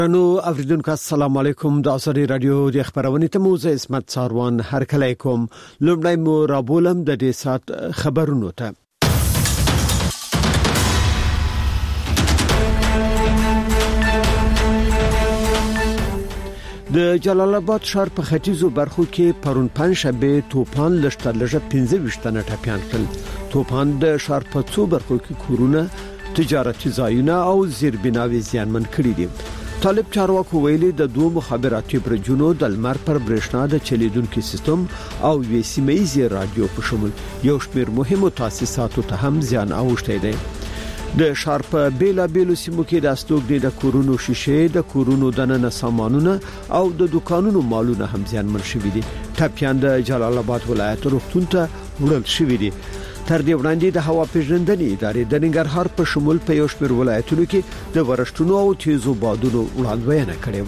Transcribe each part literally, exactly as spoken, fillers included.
نو اوریدونکو السلام علیکم د ازری رادیو د خبرونه ته موزه اسمت ساروان هر کله کوم لومړی مو رابولم د دې سات خبرونو ته د جلال آباد ښار په ختیځو برخو کې پرون پنځشنبه توپان لشتر لږه پنځه ویشت ټاپیان کړل توپان د ښار په څو برخو کې کورونه تجارتي ځایونه او زیربناوي زیانمن کړي دي طالب چارواکو ویلي د دوه مخابراتي برجونو د لمر پر برېښنا د چلیدونکو سیستم او وی سیمایي رادیو په شمول یو شمېر مهمو تاسیساتو ته هم زیان اوښتی دی د ښار په بیلا بیلو سیمو کې د استوګنې د کورونو شیشې د کورونو دننه سامانونه او د دکانونو مالونه هم زیانمن شوي دي ټاپیان د جلال آباد ولایت روغتون ته وړل شوي دي تر دې وړاندې د هوا پیژندنې ادارې د ننګرهار په شمول په یو شمېر ولایتونو کې د ورښتونو او تیزو بادونو وړاندوینه کړې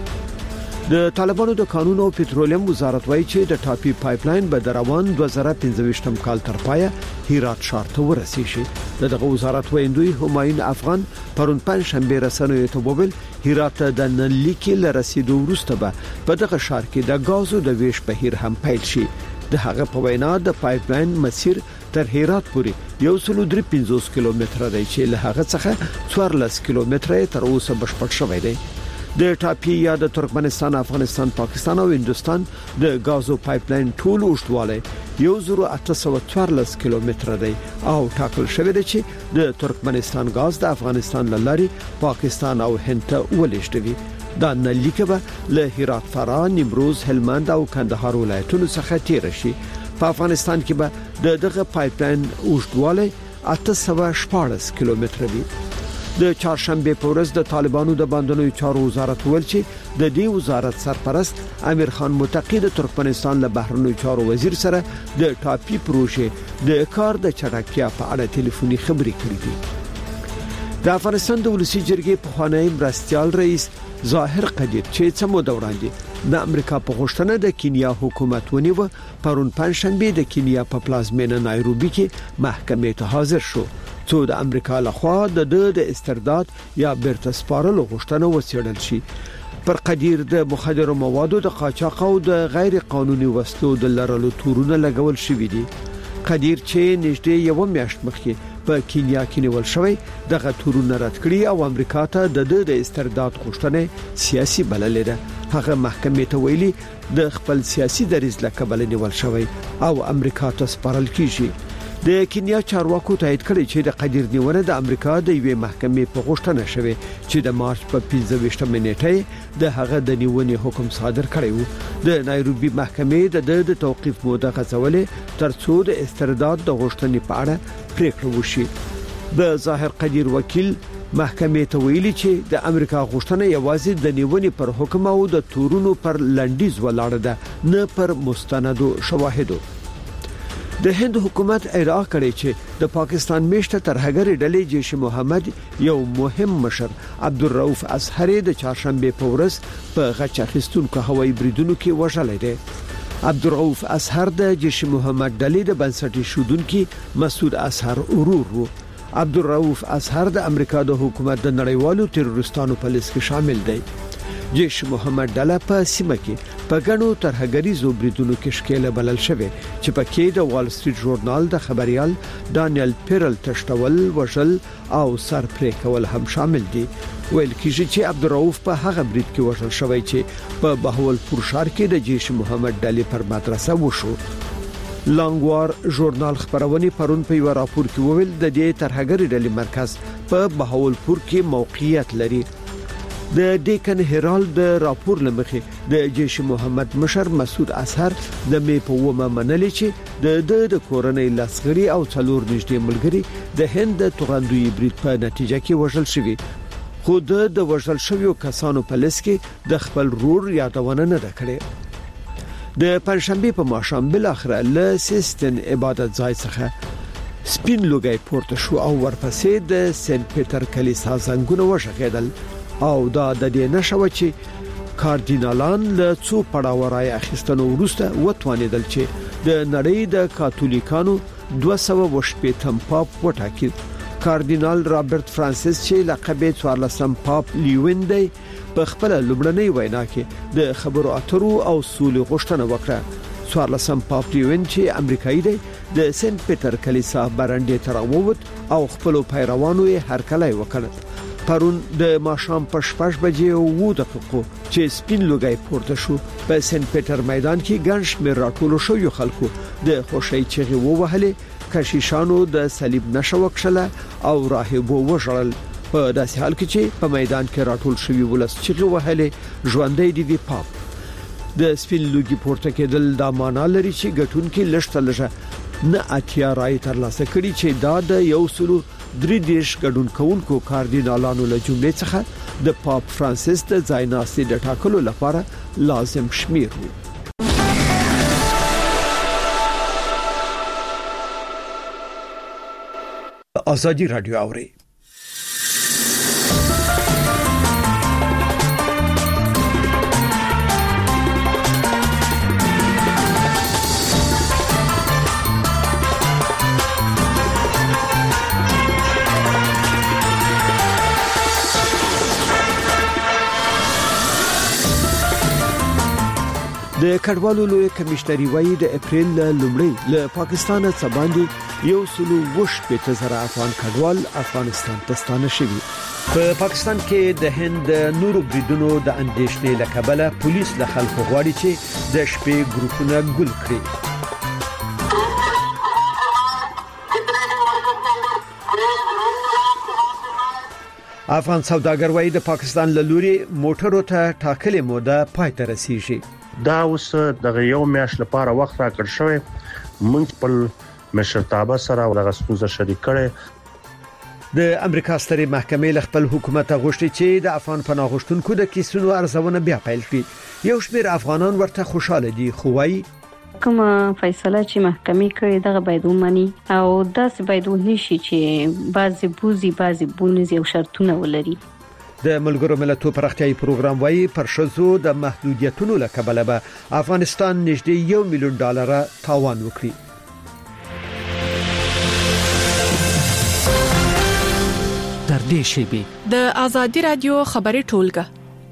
و د طالبانو د قانون او پټرولیم وزارت وایي چې د ټاپي پایپ لاین به د روان دوه زره پنځه کال تر پایه هرات ښار ته ورسیږي دغه وزارت ویندوی همایون افغان پرون پنځشنبه رسنیو ته وویل هرات د نلیکي لرسیدو وروسته به په دغه ښار کې د غازو د ویش بهیر هم پیل شي د هغه په وینا د پایپ لاین مسیر تر هرات پورې یو سل درې پنځوس کیلومتره دی چې له هغه څخه څوارلس کیلومتره تر اوسه بشپړ شوی دی د ټاپي یا د ترکمنستان افغانستان پاکستان او هندستان د غازو پایپ لاین ټول اوږدوالی یو زر اته سوه څوارلس کیلومتره دی او ټاکل شوی دی چې د ترکمنستان غاز د افغانستان له لارې پاکستان او هند ته ولېږدوي دا نلیکه به له هرات فراه نیمروز هلمند او کندهار ولایتونو څخه تیر شي په افغانستان کې به د دغه پایپ لاین اوږدوالی اته سوه شپاړس کیلومتره وي د چهارشنبه په ورځ د طالبانو د باندنوي چارو وزارت ویل چې د دې وزارت سرپرست امیر خان متقی د ترکمنستان له بهرنوي چارو وزیر سره د ټاپي پروژې د کار د چټکتیا په اړه ټلیفوني خبرې کړې دي د افغانستان د ولسی جرګې په خوانی مرستيال رئیس ظاهر قدیر چې څمو دوراندې د امریکا په غوښتنه د کینیا حکومت ونیو پرون پنځشنبه د کینیا په پلازمینه نایروبي کې محکمې ته حاضر شو څو د امریکا لخوا د د استرداد یا بیرته سپارلو غوښتنه وڅېړل شي پر قدیر د مخدر موادو د قاچاق او د غیر قانوني وسلو د لرلو تورونه لګول شوې دي قدیر چې نږدې یو میاشت مخکې په کینیا کې نیول شوی دغه تورونه رد کړی او امریکا ته د د استرداد غوښتنه سیاسي بللې ده هغه محکمې ته ویلي د خپل سیاسي دریځ لکبل نیول شوی او امریکا ته سپارل کیږي د کینیا چارواکو تایید کړی چې د قدیر نیونه د امریکا د یوې محکمې په غوښتنه شوی چې د مارچ په پنځه ویشتمه نیټه د هغه د نیونې حکم صادر کړی و د نایروبي محکمې د د توقيف موده غځولې ترڅو د استرداد د غوښتنې په اړه پریکړه وشي د ظاهر قدیر وکیل محکمې ته ویلي چې د امریکا غوښتنه یوازې د نیونې پر حکم او د تورونو پر لنډیز ولاړه ده نه پر مستندو شواهدو د هند حکومت ادعا کړې چې د پاکستان میشته ترهګر ډلې جیش محمد یو مهم مشر عبدالرؤف ازهری د چهارشنبه په ورځ په غچ اخیستونکو هوایي بریدونو کې وژل دی عبدالرؤف ازهر د جیش محمد ډلې د بنسټي شودونکو مسعود ازهر ورور وو عبدالرؤف ازهر د امریکا د حکومت د نړیوالو تروریستانو په لیست کې شامل دی جیش محمد ډله په سیمه کې په غنو ترهګریزو بریدونو کې ښکېله بلل شوی چې په کې د وال سټریټ ژورنال د خبريال دانیل پیرل تشتول وشل او سر پرې کول هم شامل دي ویل کېږي چې عبدالرؤف په هغه برید کې وشل شوی چې په بهاولپور ښار کې د جیش محمد ډلې پر مدرسه وشو لانګوار ژورنال خبرونه پرون په یو راپور کې وویل د دې ترهګری ډلې مرکز په بهاولپور کې موقعیت لري د ډیکن هرالد د راپور لمخې د جیش محمد مشر مسعود ازهر د می په ومه منلې چې د د کورنۍ لاسغړي او څلور نږدې ملګري د هند توغندوی برید په نتیجه کې وژل شوی خو د وژل شویو کسانو په لیست کې د خپل رور یادونه نه کړې د پنځشنبه په ماښام بل اخر له سیستن عبادت ځای څخه سپین لوګي پورته شو او ورپسې د سنت پیټر کلیسا زنګونه وشغیدل او دا د دې نشو چې کاردینالان له څو پړاو راي اخیستنو وروسته وتوانیدل چې د نړۍ د کاتولیکانو دوه سوه شپږم پاپ وټاکي کاردینال رابرټ فرانسیس چې لقب یې څوارلسم پاپ لیوین دی په خپل لومړنۍ وینا کې د خبرو اترو او سولې غوښتنه وکړه. څوارلسم پاپ لیون چې امریکایي دی د سنت پیټر کلیسا برنډې ته راووت او خپل پیروانو یې هرکلی وکړ. پرون د ماښام په شپږ بجې او دقیقو چې سپین لوګي پورته شو په سنت پیټر میدان کې ګڼ شمېر راټول شو خلکو د خوشی چغې ووهلې، کشیشانو د صلیب نښه وکړه او راهبو وژړل. په داسې حال کې چې په میدان کې راټول شوی ولس چغې وهلې ژوندۍ دی وی پاپ. د سپین لوګي پورته کېدل د معنا لري چې ګټونکو لښته لږه نه اتیا راي تر لاسه کړي چې دا د یو سلو درې دیش ګډون کوونکو کاردینالانو له جملې څخه د پاپ فرانسیس د ځایناستي د ټاکلو لپاره لازم شمیر وو. آزادی رادیو اوري د کډوالو لوی کمشنري وایي د اپریل لومړی له پاکستان څخه باندې یو سلو وش په زره افغان کډوال افغانستان ته ستانه شوي. په پاکستان کې د هند نورو بریدونو د اندېښنې لکبله پولیس له خلکو غواړي چې د شپې ګروپونه ګل کړي. افغان سوداګر وایي د پاکستان له لوري موټرو ته ټاکلې موده پای ته رسیږي. دا اوس دغه یو میاشت لپاره وخت راکړ شوی، موږ خپل مشرتابه سره ولغه ستونزه شریک کړي. د امریکا سترې محکمې له خپل حکومت غوښتي چې د افغان پناه غوښتونکو د کیسونو ارزونه بیا پیل کړي. یو شمېر افغانان ورته خوشاله دي، خو وايي کوم فیصله چې محکمې کړې دغه باید ومني او داسې باید ونشي چې بعضي بوزي بعضي بونزي او شرطونه ولري. د ملګرو ملتونو پراختیايي پروګرام وايي پر شذو د محدودیتونو لکبله به افغانستان نږدې یو میلیون ډالر تاوان وکړي. تر دې شی د آزادی رادیو خبري ټولګه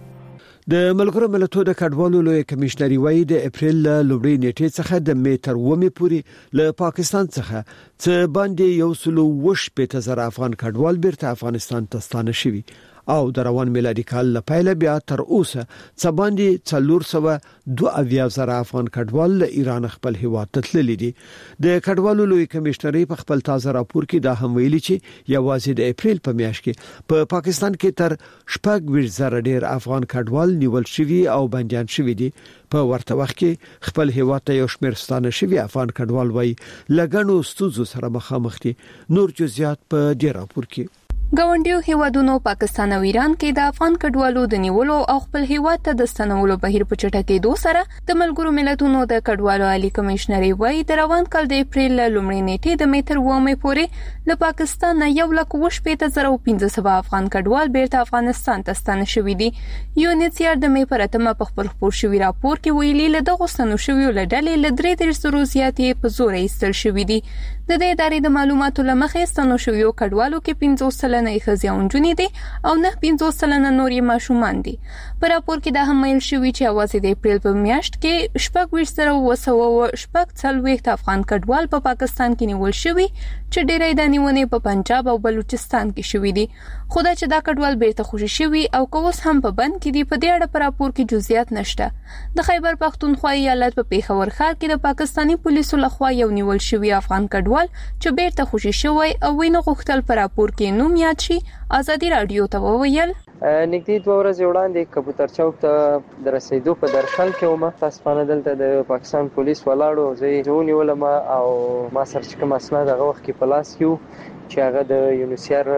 د ملګرو ملتونو د کډوالو لوی کمشنري وایي د اپریل لومړۍ نیټې څخه د میټر ومه پوري له پاکستان څخه څه باندې یو سلو وش په زره افغان کډوال بیرته افغانستان ته ستانه شوي او د روان میلادي کال لپاره بیا تر اوسه څه باندې څلور سوه دوه اویا زره افغان کډوال له ایران خپل هیواد ته تللي دي. د کډوالو لوی کمشنري په خپل تازه راپور کې دا هم ویلي چې یوازې د اپریل په میاشت کې په پاکستان کې تر شپږ ویشت زره ډیر افغان کډوال نیول شوي او بنديان شوي دي. په ورته وخت کې خپل هیواد ته یو شمېر ستانه شوي افغان کډوال وایي لګنو ستونزو سره مخامخ دي. نور جزئیات په دې راپور کې. ګاونډیو هیوادونو پاکستان او ایران کې د افغان کډوالو د نیولو او خپل هیواد ته د ستنولو بهیر په چټکېدو سره د ملګرو ملتونو د کډوالو عالی کمشنري وایي د روان کال د اپریل لومړۍ نیټې د میټر ومه پورې له پاکستان نه یو لک وشپېته زره او پنځه سوه افغان کډوال بیرته افغانستان ته ستانه شوي دي. یو انیسیار د مې پر اتمه په خپل خپور شوی راپور کې ویلي له دغه ستنو شویو له ډلې له درې دېرش زرو زیاتې په زور ایستل شوي دي. د دې ادارې د معلوماتو لمخې ستنو شویو کډوالو کې پنځوس سلنه ښځې او نجونې دي او نه پنځوس سلنه نور یې ماشومان دي. په راپور کې دا هم ویل شوی چې اواز د اپریل په میاشت کې شپږ ویشت زره اوه سوه شپږ څلوېښت افغان کډوال په پاکستان کې نیول شوي چې ډېری د نیونې په پنجاب او بلوچستان کې شوي دي. خو دا چې دا کډوال بیرته خوشي شوي او کوس هم په بند کې دي په دې اړه په راپور کې جزئیات نشته. د خیبر پختونخوا ایالت په پیښور ښار کې د پاکستاني پولیسو لخوا یو نیول شوی افغان کډوال چې بیرته خوشي شوی او وینه غوښتل په راپور کې نوم یاد شي. آزادی رادیو ته وویل نږدې دوه ورځې وړاندې کبوتر چوک ته د رسیدو په درشل کې ومه تاسفانه دلته د پاکستان پولیس ولاړو زه ونیولم او ما سره چې کوم اسناد هغه وخت کې په لاس کې چې هغه د یونیسیر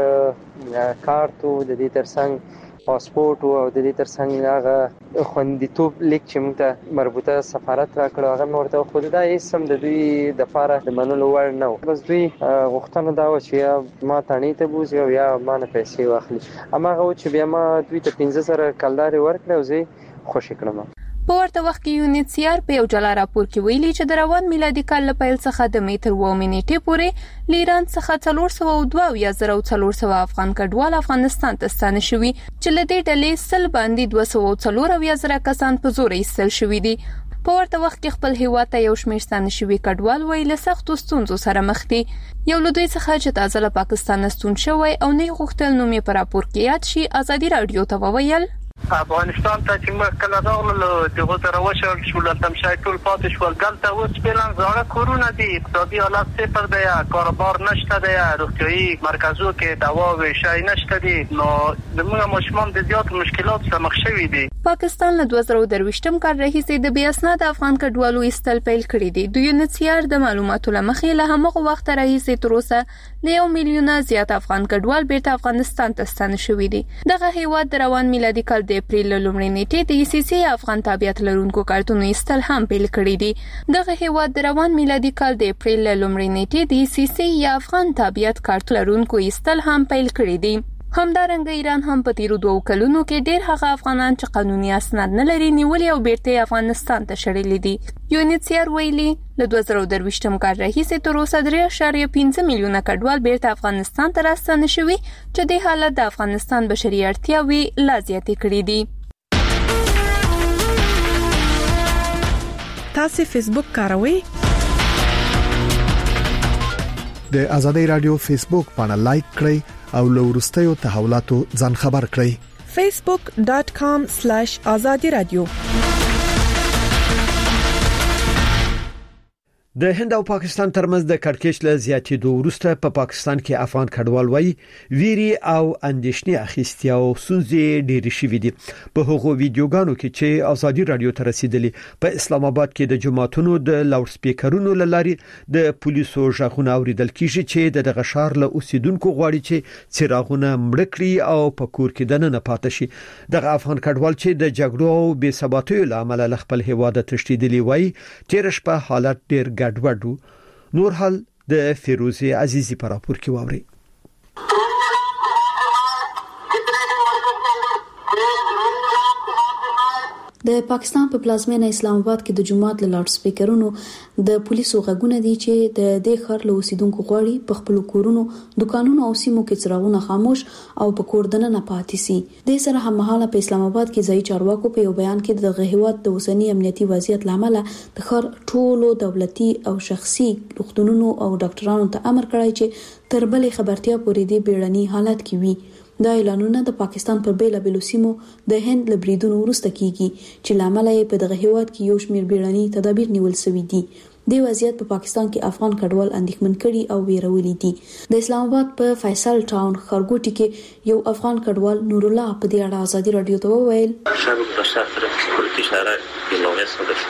کارت او د دې ترڅنګ پاسپورت او د دې ترڅنګ هغه خوندیتوب لیک چې موږ ته مربوطه سفارت راکړو هغه نورته خود دا اسم د دوی د لپاره د منلو وړ نه و. بس دوی غوښتنه دا و چې یا ما تانې ته بوزي او یا ما نه پیسې واخلي. هماغه و چې بیا ما دوی ته پنځه زره کلدارې ورکړې او زه خوشي کړم. په ورته وخت کې یونیسیار په یو جلا راپور کې ویلي چې د روان میلادي کال له پیل څخه د میټر و منېټې پورې لیران څخه څلور سوه دوه یا زره څلور سوه افغان کډوال افغانستان ته ستانه شوي چې له دې ډلې سل باندې دوه سوه څلور یا زره کسان په زور ایستل شوي دي. په ورته وخت کې خپل هیواد ته یو شمېر ستانه شوي کډوال وایي له سختو ستونزو سره مخ دي. یو له دوی څخه چې تازه له پاکستان نه ستون شوی او نه غوښتل نوم یې په راپور کې یاد شي ازادي راډیو ته وویل افغانستان ته چې موږ کله راغلو دغه سره وشل شول تمشای ټول پاتې شول دلته اوس پلان زړه کورونه دي اقتصادي حالت صفر دی کاروبار نشته دی روغتیايي مرکزو کې دوا او شای نشته دي نو موږ مشمن د زیات مشکلات سره مخ شوي دي. پاکستان له دوه زره درویشتم کال راهیسې د بې اسناده افغان کډوالو ایستل پیل کړی دي. د یونیسیار د معلوماتو له مخې له همغه وخت راهیسې تر اوسه له یو میلیونه زیات افغان کډوال بیرته افغانستان ته ستانه شوي دي. دغه هیواد د روان میلادي کال د اپریل لومړۍ نیټې د ای سی سی افغان تابعیت لرونکو کارتونو ایستل هم پیل کړی دي. دغه هیواد د روان میلادي کال د اپریل لومړۍ نیټې د ای سی سی یا افغان تابعیت کارت لرونکو ایستل هم پیل کړی دي. همدارنګه ایران هم په تیرو دوه کلونو کې ډېر هغه افغانان چې قانوني اسناد نه لري نیولي او بیرته افغانستان ته شړلي دي. یونیسیار ویلي له دوه زره درویشتم کال راهیسې تر اوسه درې اعشاریه پنځه میلیونه کډوال بیرته افغانستان ته راستانه شوي چې د حالت د افغانستان بشري اړتیاوې لا زیاتې کړې دي. تاسو فیسبوک کاروئ؟ د آزادۍ رادیو فیسبوک باندې لایک کړئ او له وروستیو تحولاتو ځان خبر کړئ. facebook dot com slash azadi radio. د هند او پاکستان ترمنځ د کړکېچ له زیاتېدو وروسته په پا پاکستان کې افغان کډوال وایي ویری او اندېښنې اخیستیا او سنځي ډېری شوې دي. په هغو ویډیوګانو کې چې آزادي رادیو ته رسیدلي په اسلام آباد کې د جماعتونو د لاوډ سپیکرونو لارې د پولیسو ژغونه اوریدل کیږي چې دغه شهر له اوسیدونکو غواړي چې څراغونه مړ کړي او په کور کې دننه پاتې شي. دغه افغان کډوال چې د جګړو او بې ثباتۍ له امله خپل هیواد ته تښتیدلي وایي تیر شپه حالت ډېر ګډوډ. نور حال د فیروزه عزیزی پر راپور کې واوري. د پاکستان په پلازمینه اسلام آباد کې د جمعات له لاوډ سپیکرونو د پولیسو غږونه دي چې د دې خر له اوسیدونکو غواړي په خپل کورونو، دکانونو او سیمو کې څراغونه خاموش او په کور دننه پاتې سي. د سره هممهاله په اسلام آباد کې ځای چارواکو په یو بیان کې د هیواد د اوسنی امنیتي وضعیت لامل د خر ټولو دولتي او شخصي روغتونونو او ډاکټرانو ته امر کړی چې تر بلې خبرتیا پورې د بیړني حالت کې وي. دا اعلانونه د پاکستان پر بیلابیلو سیمو د هند له بریدونو وروسته کیږي چې لامل یې په دغه هیواد کې یو شمېر بیړني تدابیر نیول شوي دي. د وضعیت په پاکستان کې افغان کډوال اندېښمن کړي او ویرولي دي. د اسلام آباد په فیصل ټاون خارګوټي کې یو افغان کډوال نور الله په دې اړه آزادي رادیو ته وویل شب مسافر کورتی شهر بلوغه صدف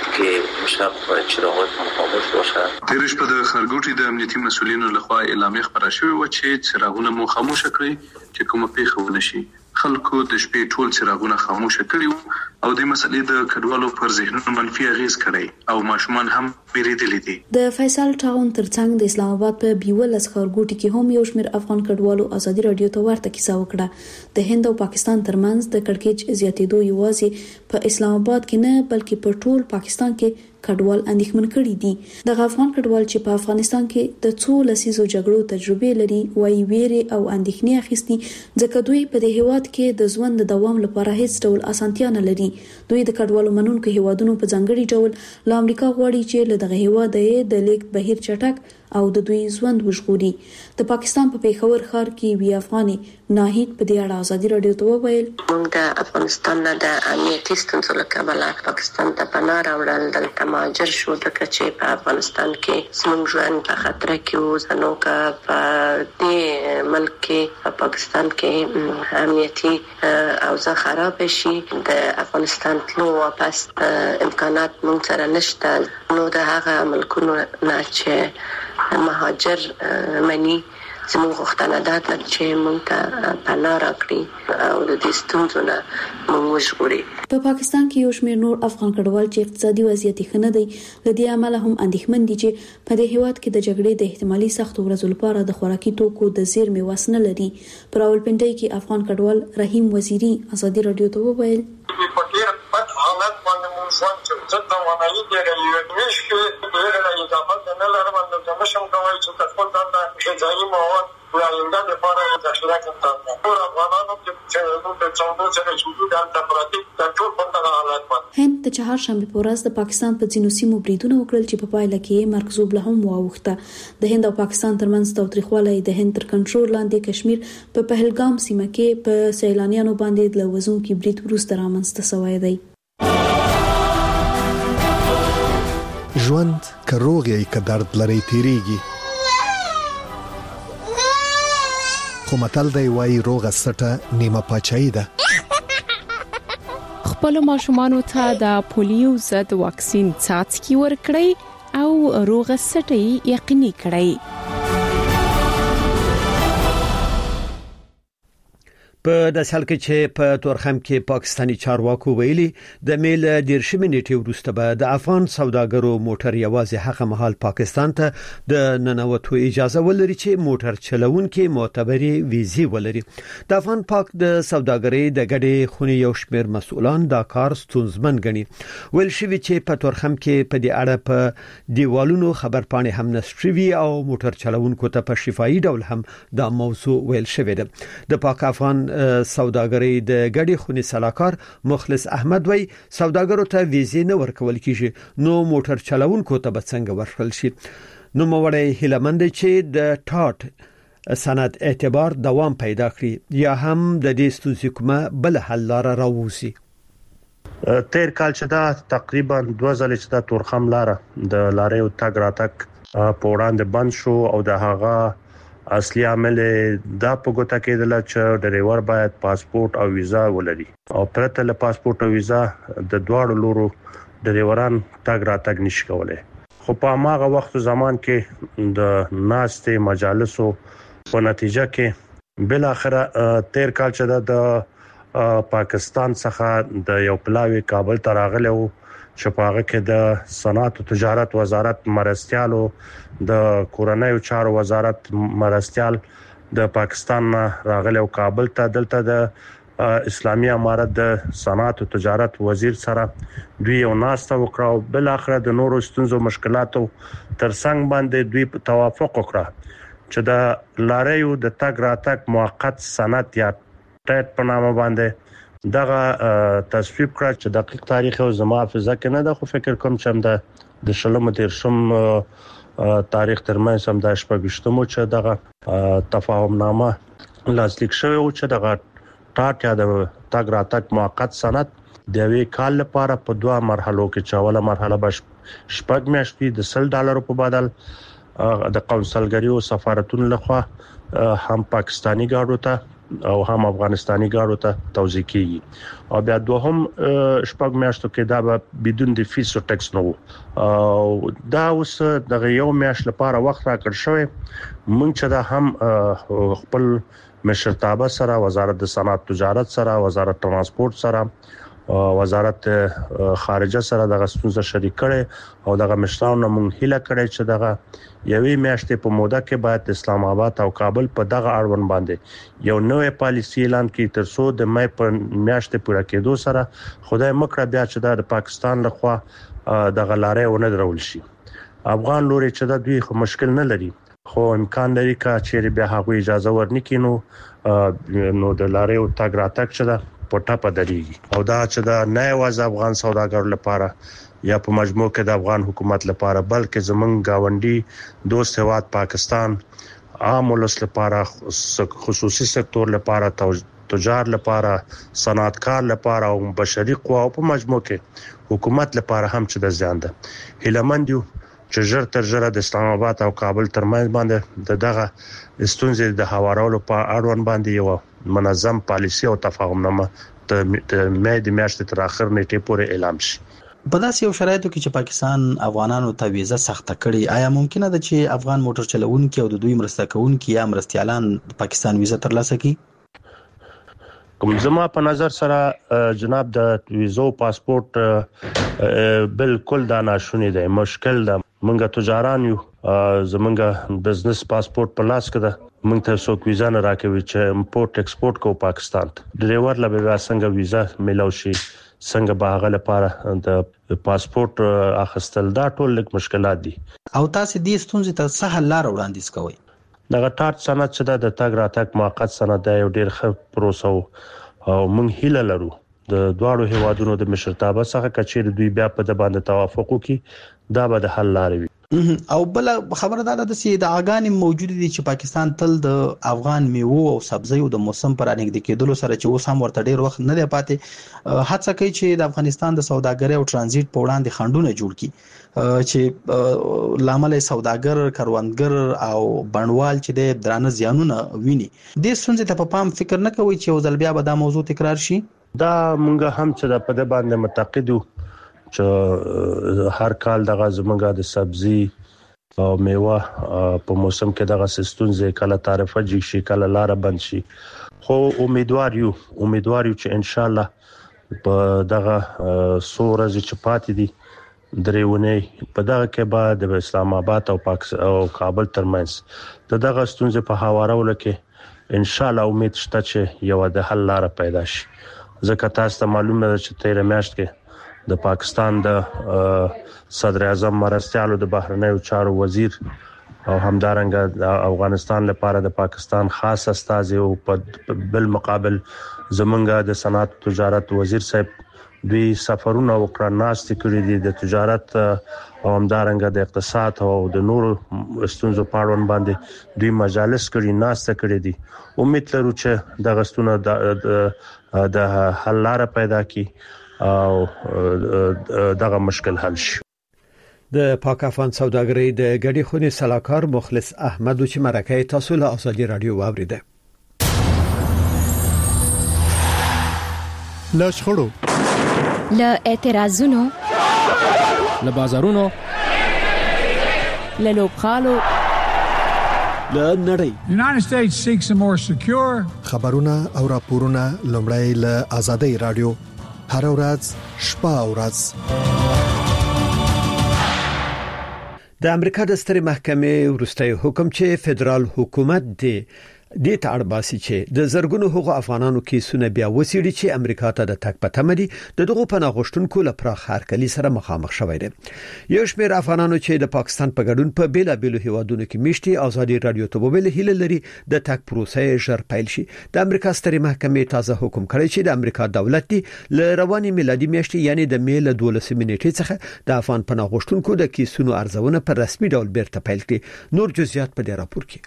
کې مشاب چراغات خاموش باشه. تیر شپه د خارګوټي د امنیتي مسولینو لخوا اعلامیه خبره شوې و چې څراغونه مو خاموش کړئ چې کومه پیښه ونشي. خلکو د شپې ټول څراغونه خاموش کړي او د مسلې د کډوالو پر ذهنونو منفي اغیز کړي او ماشومان هم بیریدلي دي. د فیصل ټاون ترڅنګ د اسلام آباد په بیولس خارګوټي کې هم یو شمېر افغان کډوالو آزادي رادیو ته ورته کیسه وکړه. د هند او پاکستان ترمنځ د کړکېچ زیاتېدو یوازې په اسلام آباد کې نه بلکې په ټول پاکستان کې کډوال اندېښمن کړي دي. د افغان کډوال چې په افغانستان کې د څو لسیزو جګړو تجربه لري وایي ویری او اندېښنې اخیستي ځکه دوی په دې هیواد کې د ژوند د دوام لپاره هیڅ ډول اسانتیا نه لري. دوی د کډوالو منونکو هیوادونو په ځانګړي ډول له امریکا غواړي چې له دغه هیواد یې د لیک بهیر چټک او د دوی ژوند وژغوري. د پاکستان په پیښور ښار کې وی افغاني ناهید په دې اړه آزادي رادیو ته وویل موږ د افغانستان نه د امنیتي ستونزو له کبله پاکستان ته پناه راوړل دلته مهاجر شو ځکه چې په افغانستان کې زموږ ژوند په خطر کې و. زه نو که په دې ملک کې په پاکستان کې امنیتي اوضاع خراب شي د افغانستان تلو واپس امکانات موږ سره نشته نو د هغه ملکونو نه چې مهاجر مني زموږ غوښتنه ده چې موږ ته پناه راکړي او د دې ستونزو نه موږ وژغوري. په پاکستان کې یو شمېر نور افغان کډوال چې اقتصادي وضعیت ښه نه دی له دې امله هم اندېښمن دي چې په دې هیواد کې د جګړې د احتمالي سختو ورځو لپاره د خوراکي توکو د زیرمې وس نه لري. په راولپنډۍ کې افغان کډوال رحیم وزیری آزادي رادیو ته وویل په ډېر بد حالت باندې ځوان چې ځکه وانایي دی یو مش کې ډېر نه اضافه نه لرم نو مشم کوي چې تاسو ته غذایی مواد ولاینده لپاره ذخیره کړم ټول افغانانو چې د څنګه چې شروع د انتخاباتي ټول په حالت باندې هند د چهارشنبه په ورځ د پاکستان په ځینو سیمو بریدونه وکړل چې په پایله کې مرکزوب له هم واوښته. د هند او پاکستان ترمنځ تاوتریخوالی د هند تر کنټرول لاندې کشمیر په پهلګام سیمه کې په سیلانیانو باندې د وزونکي برید وروسته رامنځته شوی دی. ژوند کروغي ک درد لري تیریږي خو متل دی وای روغه سټه نیمه پاچای ده. خپل ماشومان ته د پولیو ضد واکسین څاڅکي ورکړئ او روغه سټه یقیني کړئ. په د سال کې چې په تورخم کې پاکستانی چارواکو ویلي د میل دیرشمې نیټې وروسته به د افغان سوداګرو موټر یوازې هغه مهال پاکستان ته د ننوتو اجازه ولري چې موټر چلونکي معتبري ویزې ولري. د افغان پاک د سوداګرۍ د ګډې خونې یو شمېر مسؤلان دا کار ستونزمن ګڼي. ویل شوی چې په تورخم کې په دې اړه په دیوالونو خبرپاڼې هم نشري او موټر چلونکو ته په شفاهي ډول هم دا موضوع ویل شوی ده. د پاک افغان سوداګرۍ د ګډې خونې سلاکار مخلص احمد وای سوداګرو ته ویزې نه ورکول کیږي نو موټر چلونکو ته به څنګه ورکړل شي. نو موړی هیلمند چې د ټاټ سند اعتبار دوام پیدا کړي یا هم د دې ستونزې کومه بل حل لار راووسی. تیر کال چې دا تقریبا دوه ځله چې دا تورخم لار د لارې او تګ راتګ په وړاندې بند شو او د هغه اصلي عامل دا په ګوته کېدل چې ډرایور باید پاسپورت او ویزا ولري او پرته له پاسپورت او ویزا د دواړو لورو ډرایوران تګ راتګ نشي کولای. خو په هغه وخت زمان کې د ناستې مجالسو په نتیجه کې بل اخره تیر کال چې د پاکستان څخه د یو پلاوی کابل ته راغلی وو چې په هغه کې د صنعت او تجارت وزارت مرستيالو د کورنۍ چارو وزارت مرستيال د پاکستان راغلی او کابل ته دلته د اسلامي امارت د صنعت او تجارت وزیر سره دوی یو ناسته وکړه او بل اخره د نورو ستونزو مشکلاتو ترڅنګ باندې دوی توافق وکړه چې د لارېو د تګ راتګ موقت صنعت یا ټیټ په نامه باندې دغه تصویب کړ چې دقیق تاریخ او زما حافظه کې نه ده خو فکر کوم چې هم د شلم دیرشم تاریخ ترمنځ هم د شپږشتمو چې دغه تفاهم نامه لاسلیک شوی او چې دغه ټاټ یا د تګ راتګ موقت سند د وی کال لپاره په دوه مرحلو کې چاوله مرحله به شپږ میاشتې د سل ډالرو په بدل د قونسلګری او سفارتونو لخوا هم پاکستانی ګاډو ته او هم افغانستاني ګاډو ته توزیع کیږي او بیا دوهم شپږ میاشتو کې دا به بدون د فیس او ټیکس نو او دا اوس د یو میاشت لپاره وخت راکړ شوی. مونږ چې دا هم خپل مشرتابه سره وزارت د صنعت تجارت سره وزارت ترانسپورت سره وزارت خارجه سره د غستونزه شریک کړي او دغه مشرانو مونږ هیله کړي چې دغه یوې میاشتې په موده کې باید اسلام آباد او کابل په دغه اړوند باندې یو نوې پالیسی اعلان کړي تر څو د مې په میاشتې پوره کېدو سره خدای مکړه بیا چې د پاکستان لخوا دغه لارې ونه درول شي. افغان لوري چې د دوی خو مشکل نه لري خو امکان لري چې بیا هغه اجازه ورنکړي نو نو د لارې او تګ راتګ چې دا پټه پدريږي او دا چې دا نه یوازې افغان سوداګرو لپاره یا په مجموع کې د افغان حکومت لپاره بلکې زمونږ گاونډي دوست هواد پاکستان عام ولس لپاره خصوصي سکتور لپاره تجار لپاره صنعتکار لپاره او بشري قوا او په مجموع کې حکومت لپاره هم چې د ځان ده هیلمند یو چې ژر تر ژره د اسلام آباد او کابل ترمنځ باندې دغه ستونزې د هوارولو په اړوند باندې یو منظم پالیسی او تفاهم نامه د مې د میاشتې تر اخر نیټې پورې اعلان شي. په داسې یو شرایطو کې چې پاکستان افغانانو ته ویزه سخته کړي آیا ممکنه ده چې افغان موټر چلوونکي او د دوی مرسته کوونکي یا مرستيالان پاکستان ویزه ترلاسه کړي؟ کوم زما په نظر سره جناب د ویزو پاسپورت بالکل دا ناشونی دی مشکل ده. منګه تجاران یو زمونږ بزنس پاسپورت په لاس کې ده موږ ته څوک ویزا نه راکوي چې امپورټ ایکسپورټ کو پاکستان ته ډرایور لا به څنګه ویزا ملو شي څنګه به هغه لپاره د پاسپورت اخیستل دا ټول لږ مشکلات دي. او تاسو دې ستونزې ته څه حل لار وړاندیز کوئ؟ دغه ټاټ سند چې د تګ راتګ موقت سند دی یو ډیر ښه پروسه او موږ هیله لرو د دواړو هیوادونو د مشرتابه څخه کچېر دوی بیا په د باندې توافق وکړي دا به د حل لارې وي. او بل خبره دا ده چې د اغانې موجود دي چې پاکستان تل د افغان میوه او سبزیو د موسم پر انګد کېدلو سره چې اوس هم ورته ډیر وخت نه دی پاتې هڅه کوي چې د افغانستان د سوداګرۍ او ترانزیت په وړاندې خنډونه جوړ کړي چې لامل سوداګر کاروانګر او بڼوال چې د درانه زیانونه ویني. د ستونزې ته په پام فکر نه کوي چې یو ځل بیا به دا موضوع تکرار شي. دا مونږ هم چې د په د باندې متعقدو چې هر کال دغه زمونږه د سبزی او میوه په موسم کې دغه ستونزې کله تعرفه جي شي کله لار بند شي خو امیدوار یو امیدوار یو چې ان شاء الله په دغه سورز چې پاتې دي درېونه په دغه کې بعد د اسلام آباد او پاکستان او کابل ترمنځ د دغه ستونزې په حوارولو کې ان شاء الله امید شته چې یو د حل لار پیدا شي. ځکه تاسو ته معلومه ده چې تیر میاشت کې د پاکستان د صدر اعظم مرستيالو د بهرنیو چارو وزیر او همدارنګه د افغانستان لپاره د پاکستان خاص استازي او په بل مقابل زمونږه د صنعت تجارت وزیر صاحب دوی سفرونه وکړه ناست کړي دي د تجارت او همدارنګه د اقتصاد او د نورو ستونزو په اړه باندې دوی مجالس کړي ناست کړي دي. امید لرو چې د غستونه د د حل لار پیدا کی او دغه مشکل حل شي. د پاک افغان سوداګرۍ د ګډي خونې صلاحکار مخلص احمد چې مرکه تاسو له ازادي رادیو واوریده. لاشخړو له اعتراضونو له بازارونو له لوبخالو له نړۍ United States seeks a more secure خبرونه او راپورونه لومړی له ازادي رادیو هر ورځ شپه او ورځ د امریکا د سترې محکمې وروستي حکم چې فدرال حکومت دی د تړباسي چې د زرګونو حقوق افغانانو کیسونه بیا وسیړي چې امریکا ته د تک پتمدي د دغه پناهغښتونکو لپاره خارکلي سره مخامخ شوی دی. یو شمېر افغانانو چې د پاکستان په ګډون په بیلا بیلو هیوادونو کې میشتي ازادي رادیو ته ویل هیله لري د تک پروسه ژر پیل شي. د امریکا سترې محکمې تازه حکم کړی چې د امریکا دولت دی ل رواني میلادي میاشتې یعنی د میل دولسمې نیټې څخه د افغان پناهغښتونکو د کیسونو ارزونه په رسمي ډول بیرته پیل کړي. نور جزئیات په دې راپور کې.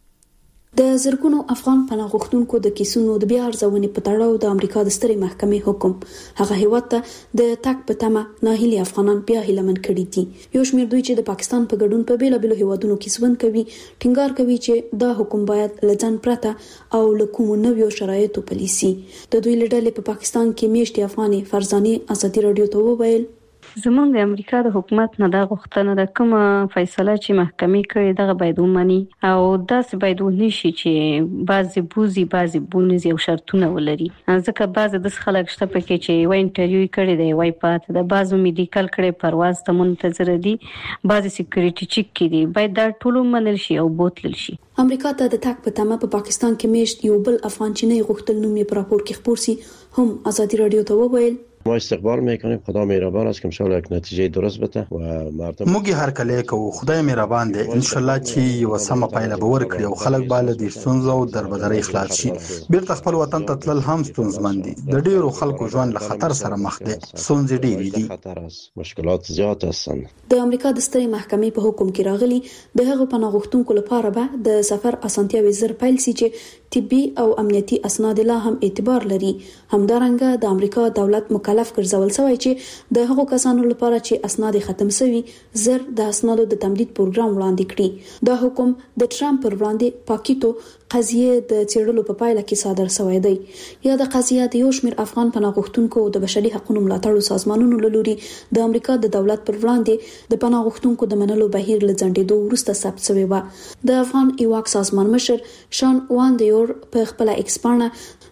د زرګونو افغان پناهغښتونکو د کیسونو د بیا ارزونې په تړاو د امریکا د سترې محکمې حکم هغه هیواد ته د تک په تمه ناهیلي افغانان بیا هیلمن کړي دي. یو شمېر دوی چې د پاکستان په ګډون په بیلا بیلو هیوادونو کې ژوند کوي ټینګار کوي چې دا حکم باید لځن پرته او له کومو نویو شرایطو پلیسي. د دوی لړلې په پاکستان کې میشتي افغاني فرزاني ازادي رادیو ته وویل زمونږ د امریکا د حکومت نه دا غوښتنه د کومه فیصله چې محکمې کړې دغه باید ومني او داسې باید ونشي چې بعضی بوزي بعضی بونزي او شرطونه ولري. ځکه بعضی د خلک شته پکې چې وای انټرویو کړي دی وای پات د بعضو میډیکل کړي پرواز ته منتظر دي بعضی سکیورټي چیک کړي باید دا ټول منل شي او بوتل شي. امریکا ته د تک په تمه په پاکستان کې میشت یو بل افغان چینی غوښتل نوم یې پر راپور کې خبر سي هم ازادي رادیو ته وویل ما استقبال میکنیم خدا مهربان است که ان شاء الله یک نتیجه درست بده و مردم موږ هر کله کوو خدای مهربان دی ان شاء الله چې یو سم پایله به ورکړي او خلک بالا د ستونزو او دربدرۍ خلاص شي. بیرته خپل وطن ته تلل هم ستونزمن دي. د ډیرو خلکو ژوند له خطر سره مخ دي. ستونزې ډېرې دي. مشکلات زیات هستند. د امریکا د سترې محکمې په حکم کې راغلي د هغو پناهغښتونکو لپاره به د سفر اسانتیاوي زر پیل سي چې طبي او امنیتي اسناد لا هم اعتبار لري. همدارنګه د امریکا دولت مکلف ګرځول شوی چې د هغو کسانو لپاره چې اسناد ختم شوي زر د اسنادو د تمدید پروګرام وړاندې کړي. دا حکم د ټرمپ پر وړاندې پاکیټو قضیه د چیرلو په پایله کې صادر شوی دی. یا د قضیه د یو شمېر افغان پناهغښتونکو د بشري حقوقو ملاتړ سازمانونو له لوري د امریکا د دولت پر وړاندې د پناهغښتونکو د منلو بهیر لځنډېدو وروسته ثبت شوی و. د افغان ایواک سازمان مشر شان وان دیور په خپل ایکس پاڼه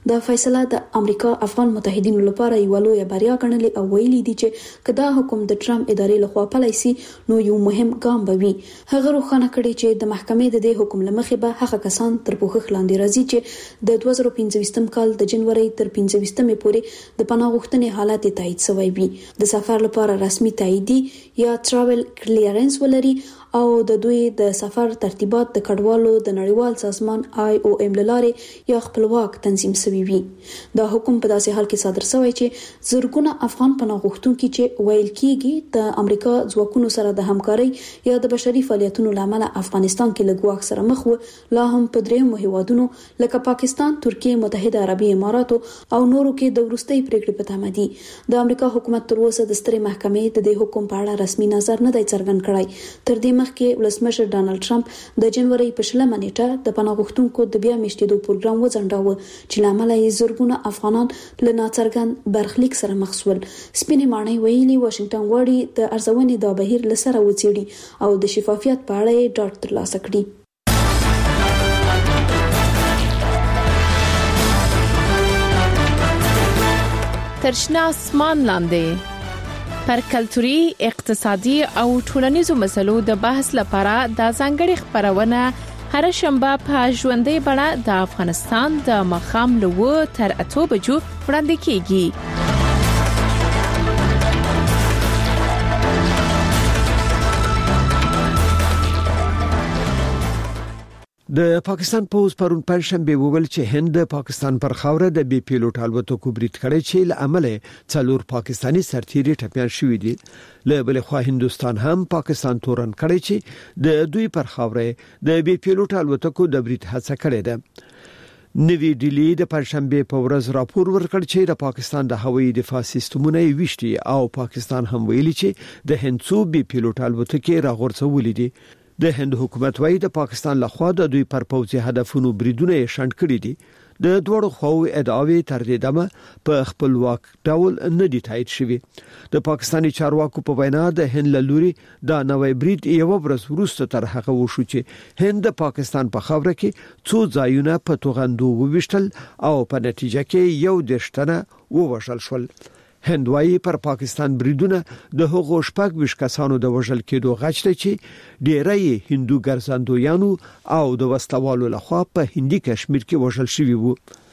د فیصله د امریکا افغان متحدینو لپاره یو لوی بریا ګڼل او ویلي دي چې کدا حکم د ټرمپ ادارې لخوا پلی سي نو یو مهم ګام به وي. هغه روښانه کړي چې د محکمې د دې حکم لمخې به هغه کسان تر پوښښ لاندې راځي چې د دوه زره پنځه کال د جنوري تر پنځه پورې د پناه غوښتنې حالت تایید شوی وي. د سفر لپاره رسمي تاییدي یا ټراول کلیرنس ولري او د دوی د سفر ترتیبات د کډوالو د نړیوال سازمان آی او ام لاره یا خپلواک تنظیم شوی وي. دا حکم په داسې حال کې صادر شوی چې زرګونه افغان پناه غوښتونکي چې ویل کیږي د امریکا ځواکونو سره د همکاري یا د بشري فعالیتونو لامل افغانستان کې لګواک سره مخ و لا هم په درېیمو هیوادونو لکه پاکستان، ترکیه، متحده عربي اماراتو او نورو کې د وروستۍ پریکړې په تمه دي. د امریکا حکومت تر اوسه د سترې محکمې د دې حکم په اړه رسمي نظر نه دی څرګند کړی. تر دې مخکې ولسمشر ډانلډ ټرمپ د جنوري په شلمه نیټه د پناه غوښتونکو د بیا میشتېدو پروګرام وځنډاوه چې لامل یې زرګونه افغانان له ناڅرګند برخلیک سره مخ شول. سپینې ماڼۍ ویلي واشنگټن غواړي د ارزونې دا بهیر له سره وڅېړي او د شفافیت په اړه یې ډاډ ترلاسه کړي. ترشنا اسمان لاندې پر کلتوري، اقتصادي او ټولنیزو مسلو د بحث لپاره د ځانګړي خبرونه هر شنبه په ژوندۍ بڼه د افغانستان د مخام لو تر اتو بجو وړاندې کیږي. د پاکستان پوز پرون پنځشنبه وویل چې هند د پاکستان پر خاوره د بي پیلوټ الوتکو برید کړی چې له عمله څلور پاکستانی سرتیري ټپيان شوي دي. له بل خوا هندستان هم پاکستان تورن کړی چې د دوی پر خاوره د بي پیلوټ الوتکو د برید هڅه کړې ده. نوی ډیلی د پنځشنبه په ورځ راپور ورکړ چې د پاکستان د هوایي دفاع سیستمونه ویشتي او پاکستان هم ویلي چې د هند څو بي پیلوټ الوتکې راغورځولې دي. د هند حکومت وايي د پاکستان لخوا د دوی پر پوځي هدفونو بریدونه شنډ کړي دي. د دوړو خو ادعاوی تر دې دمه په خپلواک ډول نه دي تایید شوی. د پاکستاني چارواکو په وینا د هند لوري دا نوې برید یو ورځ وروسته تر هغه وشو چې هند د پاکستان په خاوره کې څو ځایونه په توغندو وویشتل او په نتیجه کې یو دشتنه ووژل شول. هند وايي پر پاکستان بریدونه د هغو شپږ ویشت کسانو د وژل کېدو غچ دی چې ډیری هندو ګرځندویانو او د وسلوالو لخوا په هندي کشمیر کې وژل شوي وو.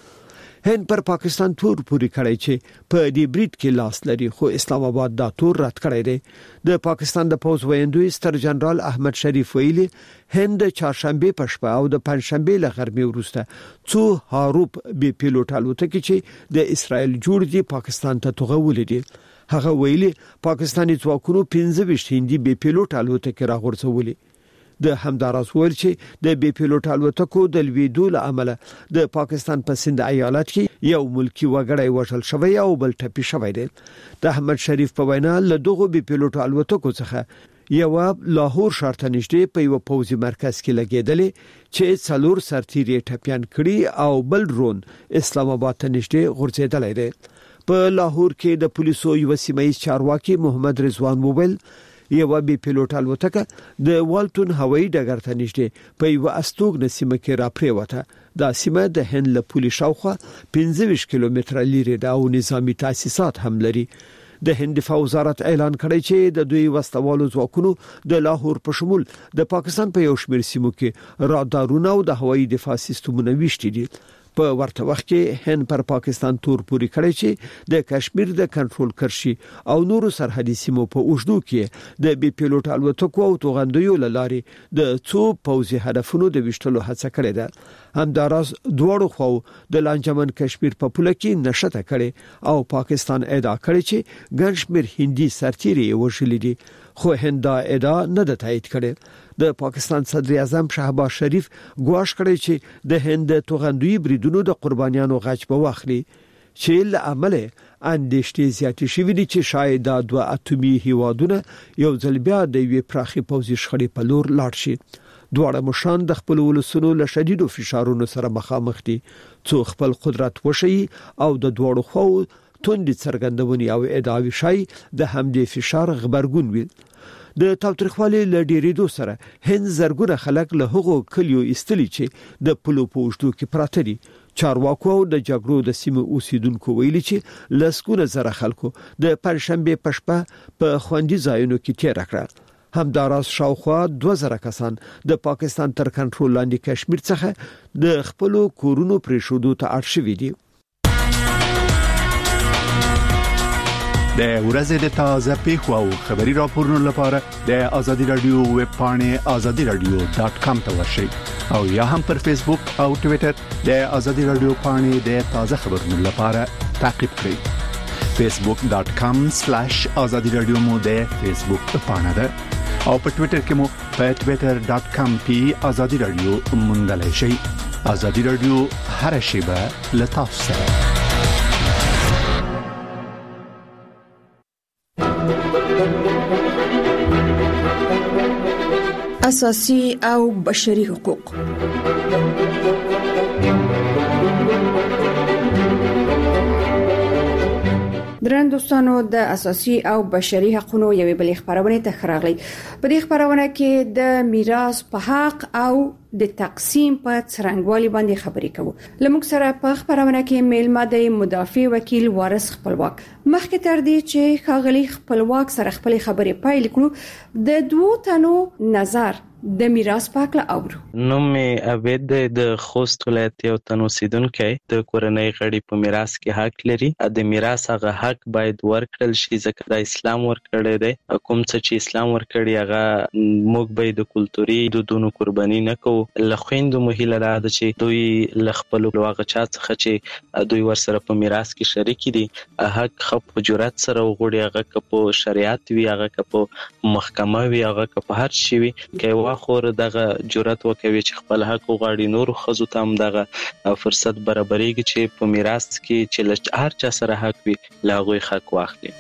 هند پر پاکستان تور پوری کړی چې په دې برید کې لاس لري، خو اسلام آباد دا تور رد کړی دی. د پاکستان د پوز ویندوی ستر جنرال احمد شریف ویلي هند چهارشنبه په شپه او د پنځشنبه له غرمې وروسته څو هاروپ بي پیلوټ الوتکې چې د اسرائیل جوړ دي پاکستان ته توغولې دي. هغه ویلي پاکستاني ځواکونو پنځه ویشت هندي بي پیلوټ الوتکې راغورځولې. د همداراز ویل چې د بي پیلوټ الوتکو د لویدو له امله د پاکستان په سند ایالت کې یو ملکی وګړی وژل شوی او بل ټپي شوی دی. د احمد شریف په وینا له دغه بي پیلوټ الوتکو څخه یو لاهور شارته نږدې په یو پوځي مرکز کې لګیدلې چې څلور سرتیري ټپيان کړي او بل درون اسلام آباد ته نږدې غورځېدلی دی. په لاهور کې د پولیسو یو سیمایي چارواکي محمد رضوان وویل یو بي پیلوټ الوتکه د والټون هوایي ډګر ته نږدې په یو استوګ نسیمه کې را پریوته. دا سیمه د هند له پولي شاوخوا پنځه ویشت کیلومتره لري ده او نظامی تاسیسات هم لري. د هند دفاع وزارت اعلان کړی چې د دوی وسلوالو ځواکونو د لاهور په شمول د پاکستان په یو شمېر سیمو کې رادارونه او د هوایي دفاع سیستمونه ویشتي دي. په ورته وخت کې هند پر پاکستان تور پوری کړی چې د کشمیر د کنټرول کرشي او نورو سرحدي سیمو په اوږدو کې د بي پیلوټ الوتکو او توغندیو لارې د څو پوځي هدفونو د وشتلو هڅه کړې ده. همداراز دوړو خو د لانجمن کشمیر په پوله کې نشته کړي او پاکستان ادعا کړی چې ګنشمیر هندي سرتیري وژلي دي، خو هند دا ادعا نه ده تایید کړې. د پاکستان صدر اعظم شهباز شریف ګواښ کړی چې د هند توغندوی بریدونو د قربانیانو غچ به واخلي چې له عمله اندېشتې زیاتې شوې دي چې شاید د دوه اتمی هیوادونو یو ځل بیا د یوې پراخي پوځي شخړې په لور لاړ شي. دواړه مشران د خپل ولسونو له شدیدو فشارونو سره مخامخ دي څو خپل قدرت وشي او د دوړو خو توندې څرګندونې او ادعاوې شای د همدې فشار غبرګون وي. د تاوتریخوالي له ډیریدو سره هند زرګونه خلک له هغو کلیو ایستلي چې د پلو پوښتو کې پراته دي چارواکو د جګړو د سیمه اوسیدونکو ویلي چې لسګونه زره خلکو د پنځشنبه پښپا په خوندي ځایونو کې تیر کړ. همداراز شاوخوا دوه زره کسان د پاکستان تر کنټرول لاندې کشمیر څخه د خپل کورونو پریښودو ته اړ شوي دي. د ورځې د تازه پیښو او خبري راپورونو لپاره د آزادي رادیو ویب پاڼې آزادي رادیو ډاٹ کام ته ورشئ او یا هم پر فیسبوک او ټوئیټر د آزادي رادیو پاڼې د تازه خبرونو لپاره تعقیب کړئ. فیسبوک ډاٹ کام سلیش آزادي رادیو مو د فیسبوک پاڼه ده او په ټوئیټر کې مو په ټوئیټر ډاٹ کام پی آزادي رادیو موندلای شئ. آزادي رادیو هر شیبه له تاسو سره. اساسي او بشري حقوق. درن دوستانو د اساسي او بشري حقوقو یوې بلې خبرونه ته خراغلي. په دې خبرونه کې د میراث په حق او د تقسیم په څرنګوالي باندې خبرې کوو. لموږ سره په خبرونه کې میلمه د مدافع وکیل وارث خپلواک. مخکې تر دې چې خاغلی خپلواک سره خپل خبرې پای لیکلو د دوه تنو نظر د میراث په اړه اورو. نو مې عبید د خوست ولایت یو تن اوسیدونکو د کورنۍ غړي په میراث کې حق لري. د میراث هغه حق باید ورکړل شي ځکه د اسلام ورکړی دی. کوم څه چې اسلام ورکړي هغه موږ به د کلتوري دودونو قرباني نه کوو. لخویندو مهیله را ده چې دوی لخپل واغه چا څخه چې دوی ورسره په میراث کې شریک دي حق خپ جرأت سره وغوړي هغه په شریعت وی هغه په محکمه وی هغه په هر شي وی کوي خور دغه جرأت وکوي چې خپل حق وغواړي. نور خزو ته هم دغه فرصت برابرېږي چې په میراث کې چې هر چا سره حق وي لا غوي حق واخلي.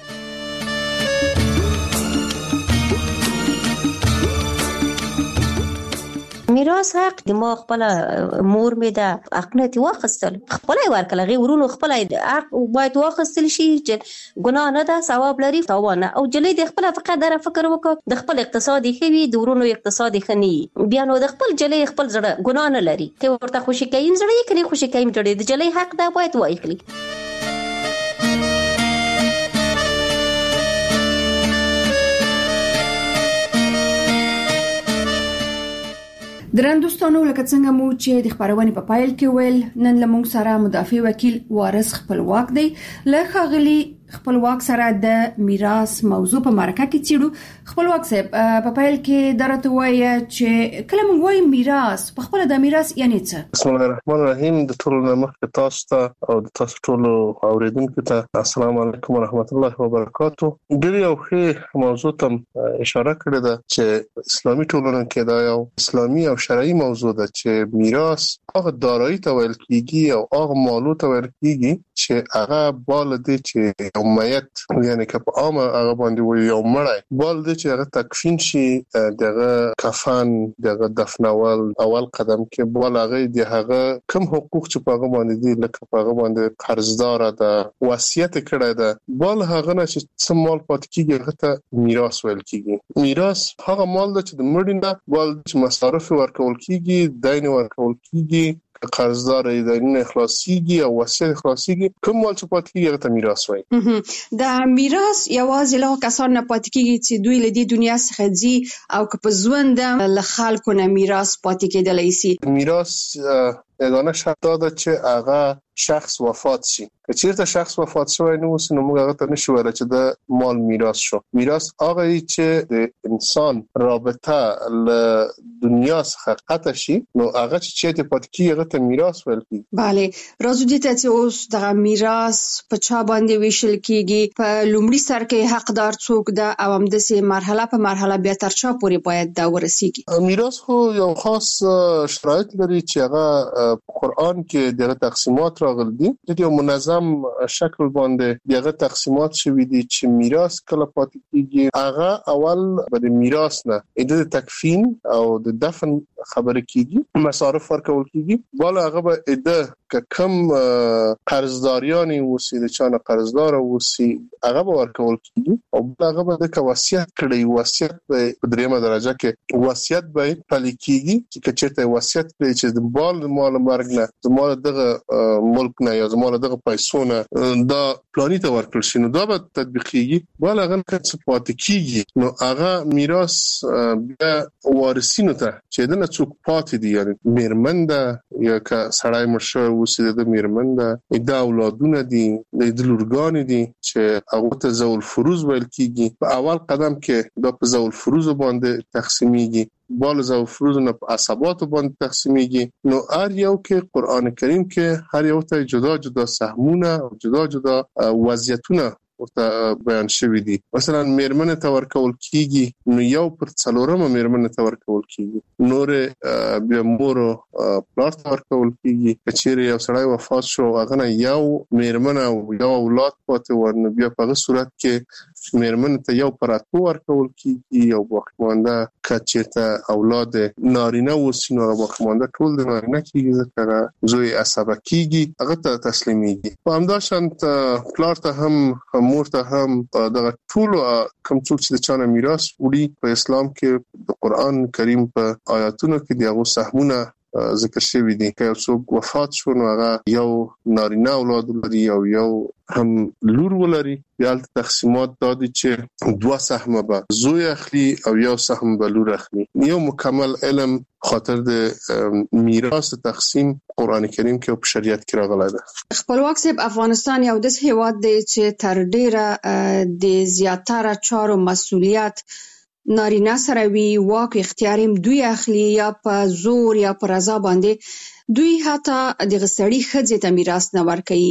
میراث حق د ما خپل مور مې د حقنه واخستل خپل ورکل غي ورونو خپل حق باید واخستل شي چې ګناه نه ده ثواب لري تاوانه او جلې د خپل فقط در فکر وکړه د خپل اقتصادي خوي د ورونو اقتصادي خني بیا نو د خپل جلې خپل زړه ګناه نه لري ته ورته خوشي کین زړه یې کړي خوشي کین جوړې د جلې حق دا باید وایخلي. درن دوستانو لکه څنګه مو چې د خبرونه په پایل کې ویل نن لمونږ سره مدافع وکیل وارث خپلواک دی. له خاغلی خپلواک سره د میراث موضوع په مرکه کې چیرو. خپلواک صاحب په پایل کې درته وایي چې کله موږ وایو میراث په خپل د میراث یعنی څه؟ بسم الله الرحمن الرحیم. د ټولو مخکې تاسو ته او د تاسو ټولو اوریدونکو ته السلام علیکم ورحمت الله وبرکاتو. ډیر یو ښه موضوع ته اشاره کړې ده چې اسلامي ټولنه کې دا یو اسلامي او شرعي موضوع ده چې میراث هغه دارایی ته ویل کیږي او هغه مالو ته ویل کیږي چې هغه بال دي چې یو میت یعنی که په عامه هغه باندې وي یو مړی بال دي چې هغه تکفین شي دغه کفن دغه دفنول اول قدم کې بال هغه دی هغه کوم حقوق چې په هغه باندې دي لکه په هغه باندې قرضدار ده وصیت کړی ده بال هغه نه چې څه مال پات کیږي هغه ته میراث ویل کیږي. میراث هغه مال ده چې د مړي نه بال چې مصارف ورکول کیږي دین ورکول کیږي قرضدار دین اخلاصيږي او وصیت اخلاصيږي کوم مال چې پات کیږي هغه ته میراث وایي. د میراث یوازې له کسان نه پات کیږي چې دوی له دې دنیا څخه ځي او که په ژوند له خلکو نه میراث پات کېدلای شي. میراث یگانه شرط ده چې هغه شخص وفات شي. که چیرته شخص وفات شوی نو نو موږ هغه ته نشو ویل چې د مال میراث شو. میراث هغه چې د انسان رابطه له دنیا څخه قطع شي نو هغه چې ته پات کیږي هغه ته میراث ویل کیږي. bale راځو دې ته چې اوس د میراث په چا باندې ویشل کیږي په لومړي سر کې حقدار څوک ده او هم د سه مرحله په مرحله بیا تر چا پورې باید دا ورسیږي. میراث خو یو خاص شرایط لري چې هغه قرآن کې دغه تقسیمات راغلي دي د یو منظم شکل باندې دغه تقسیمات شوي دي چې میراث کله پاتې کیږي هغه اول د میراث نه د تکفین او د دفن خبره کیږي مصارف ورکول کیږي بل هغه به د کم قرضداريان وسی د چانه قرضدار وسی هغه به ورکول کیږي او هغه به د وصیت کړي وصیت په دریمه درجه کې وصیت به پلي کیږي چې چېرته وصیت کړي چې د بال مال مرګ نه د مال دغه ملک نه یا د مال دغه پیسو نه دا پلاني ته ورکړل شي نو دا به تطبیقيږي بل هغه څه پاتې کیږي نو هغه میراث بیا وارثینو ته چې دنه څوک پاتې دي یعنی میرمن ده یا که سړی مرشد وسی د میرمن ده د اولادونه دي د لورګان دي چې هغه ته ذوال فروز ویل کیږي په اول قدم کې دا په ذوال فروز باندې تقسیمیږي بال ذوال فروز نه په عصبات باندې تقسیمیږي نو هر یو کې قران کریم کې هر یو ته جدا جدا سهمونه او جدا جدا وضعیتونه ورته بیان شوی دي مثلا میرمن ته ورکول کیږي نو یو پر څلورمه میرمن ته ورکول کیږي نور بیا مور پلار ته ورکول کیږي کچېره یو سړی وفات شو هغه نه یو میرمن او یو اولاد پاتې ورنه بیا په صورت کې میرمن ته یو پر اتو ورکول کیږي یو باقیمانده کچېته اولاد نارینه وسی نو باقیمانده ټول د نارینه کیږي ځکه زوی عصبه کیږي هغه ته تسلیمیږي په همداشانت پلار ته هم مور ته هم دغه ټول کوم څوک چې د چانه میراث وړي په اسلام کې د قران کریم په آیاتونو کې دغه سهمونه ذکر شوی دي که څوک وفات شو نو هغه یو نارینه اولاد لري او یو هم لور ولري بیا تقسیمات دادي چې دوه سهم به زوی اخلي او یو سهم به لور اخلي یو مکمل علم خاطر د میراث تقسیم قران کریم کې په شریعت کې راغلی ده خپلواک صاحب افغانستان یو داسې هیواد دی چې تر ډیره د زیاتره چارو مسولیت نارینه سره وی واک اختیار هم دوی اخلي یا په زور یا په رضا باندې دوی حتی د غسړی خځې ته میراث نه ورکوي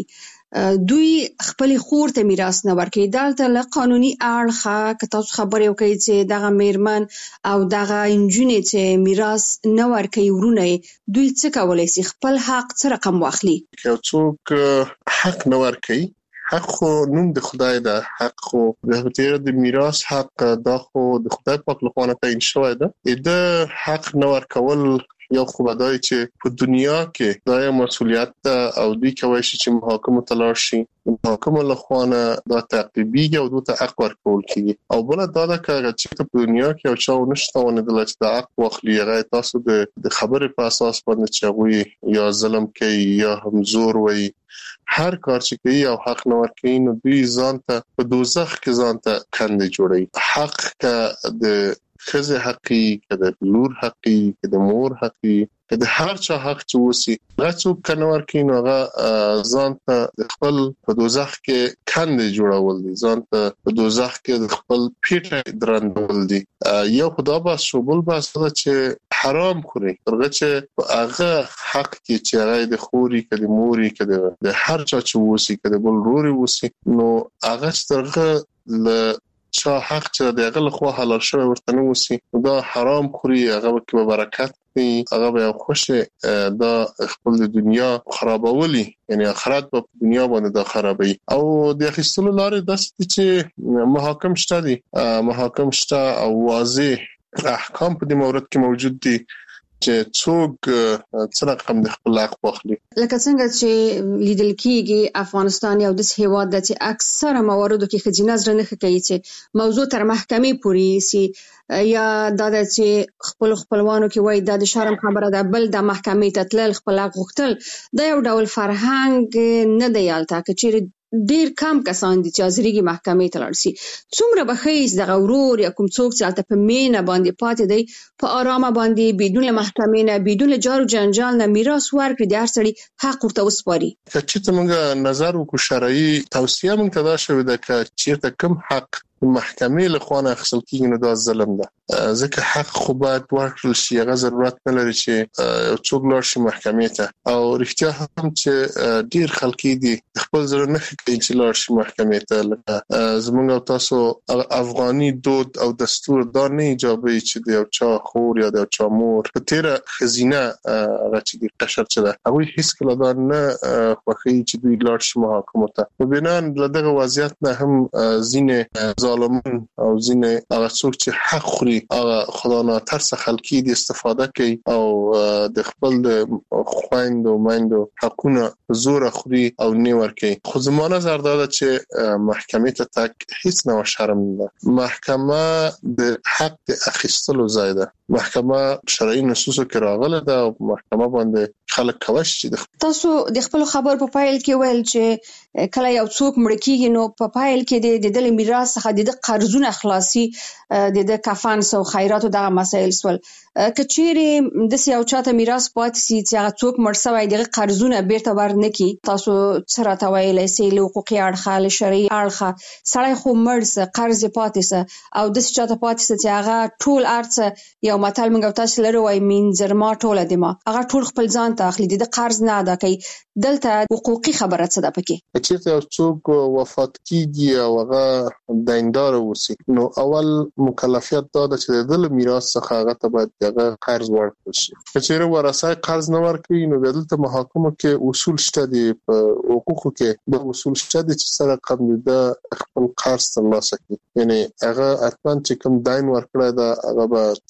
دوی خپل خور ته میراث نه ورکوي دلته له قانوني اړخه که تاسو خبرې وکړئ چې دغه میرمن او دغه انجونې چې میراث نه ورکوي ورونه دوی څه کولی شي خپل حق څه رقم واخلي که څوک حق نه ورکوي حق خو نوم د خدای ده حق خو د تیر د میراث حق دا خو د خدای پاک لخوا نه تعین شوی ده د حق نه ورکول یو خو بدای چې په دنیا کې دا یو مسولیت ده او دوی کوي چې محاکمه ته لاړ شي محاکمه لخوا نه دا تعقیبیږي او دوی ته حق ورکول کیږي او بل دا ده چې په دنیا کې یو چا ونشته ونه د لچ د حق واخلي هغه تاسو د خبرې په اساس باندې چې یا ظلم کوي یا هم زور وایي هر کار چې کوي او حق نه ورکوي نو دوی ځان ته په دوزخ کې ځان ته کندې جوړي حق کا د خزه حقي کده لور حقي کده مور حقي کده هر چا حق چې وسی هغه څوک کنه ورکوي نو هغه ځان ته خپل په دوزخ کې کندې جوړول دي ځان ته په دوزخ کې خپل پیټه درندول دي یو خدا با شوبل با چې حرام خوري ترغه چې هغه حق کې چې هغه د خوري کده موري کده د هر چا چې وسی کده بل روري وسی نو هغه ترغه ل چا حق چې دغه لخوا حلال شوی ورته نو وسی دا حرام خوري هغه کې برکت دی هغه به خوشه دا خپل د دنیا خرابولي یعنی آخرت په دنیا باندې دا خرابوي او د اخیستلو لارې داسې چې محاکم شته دي محاکم شته او واضح احکام په دې مورد کې موجود دي چې څوک څه رقم د خپل حق واخلي لکه څنګه چې لیدل کیږي افغانستان یو د هیواد د چې اکثره مواردو کې خځینه زړه نه کوي چې موضوع تر محکمې پورې سي یا دا چې خپل خپلوانو کې وای د شرم خبره ده بل د محکمې ته تلل خپل حق غوښتل دا یو ډول فرهنګ نه دی یالته چې ډیر کم کسان دي چې حاضرېږي محکمې ته لاړ شي څومره به خیس د غورور یا کوم څوک چې البته په مینه باندې پاتې دی په آرامه باندې بدون محکمې نه بدون جار جنجال نه میراث ورکړي د هر سړي حق ورته وسپاري چې ته موږ نظر وکړو شرعي توصیه موږ ته دا شوې ده چې چیرته کوم حق محکمې له خوا نه اخیستل کېږي نو دا ظلم ده ځکه حق خو باید ورکړل شي هغه ضرورت نه لري چې یو څوک لاړ شي محکمې ته او رښتیا هم چې ډیر خلک دي خپل زړه نه کوي چې لاړ شي محکمې ته لکه زموږ او تاسو افغاني دود او دستور دا نه ایجابوي چې د یو چا خور یا د یو چا مور په تیره ښځینه هغه چې د قشر چې ده هغوی هېڅکله دا نه خوښوي چې دوی لاړ شي محاکمو ته نو بنا له دغه وضعیت نه هم ځینې ظالمون او ځینې هغه څوک چې حق خوري هغه خدای نه ترس خلکي د استفاده کوي او د خپل د خويند او مایند حقونه زور خوري او نیور کوي. خو زموږ نظر دا ده چې محکمې ته تک هیڅ نه شرم نه. محکمه د حق د اخیستلو ځای ده. محکمه شرعي نصوصو کې راغله ده او محکمه باندې خلک کوي چې تاسو د خپل خبر په پایل کې ویل چې کله یو څوک مړ کیږي نو په پایل کې د دل میراث څخه د قرضونه خلاصي د کفن سو خیرات او دغه مسایل سول. کچېری د سیاو چاته میراث پاتې سي چې هغه څوک مړ شوی دغه قرضونه بیرته ورنکي، تاسو سره تا ویلای سي له حقوقي اړخ شرعي اړخ سړی خو مړ قرض پاتې سه او د چاته پاتې سه چې هغه ټول ارڅ یو متل موږ تاسو لرو وای مين زرما ټوله دما هغه ټول خپل ځان ته اخلي د قرض نه ادا کوي. دلته حقوقي خبره څه ده پکې؟ چې یو څوک وفات کیږي او هغه دیندار وسی نو اول مکلفیت دا ده چې د میراث څخه هغه ته باید هغه قرض ورکړي شي. چې ورثه قرض نه ورکړي نو دلته محاکمه کې اصول شته دي، په حقوقو کې د اصول شته دي چې سره قبل د خپل قرض ترلاسه کړي. یعنی هغه اتمن چې کوم دین ورکړی دا هغه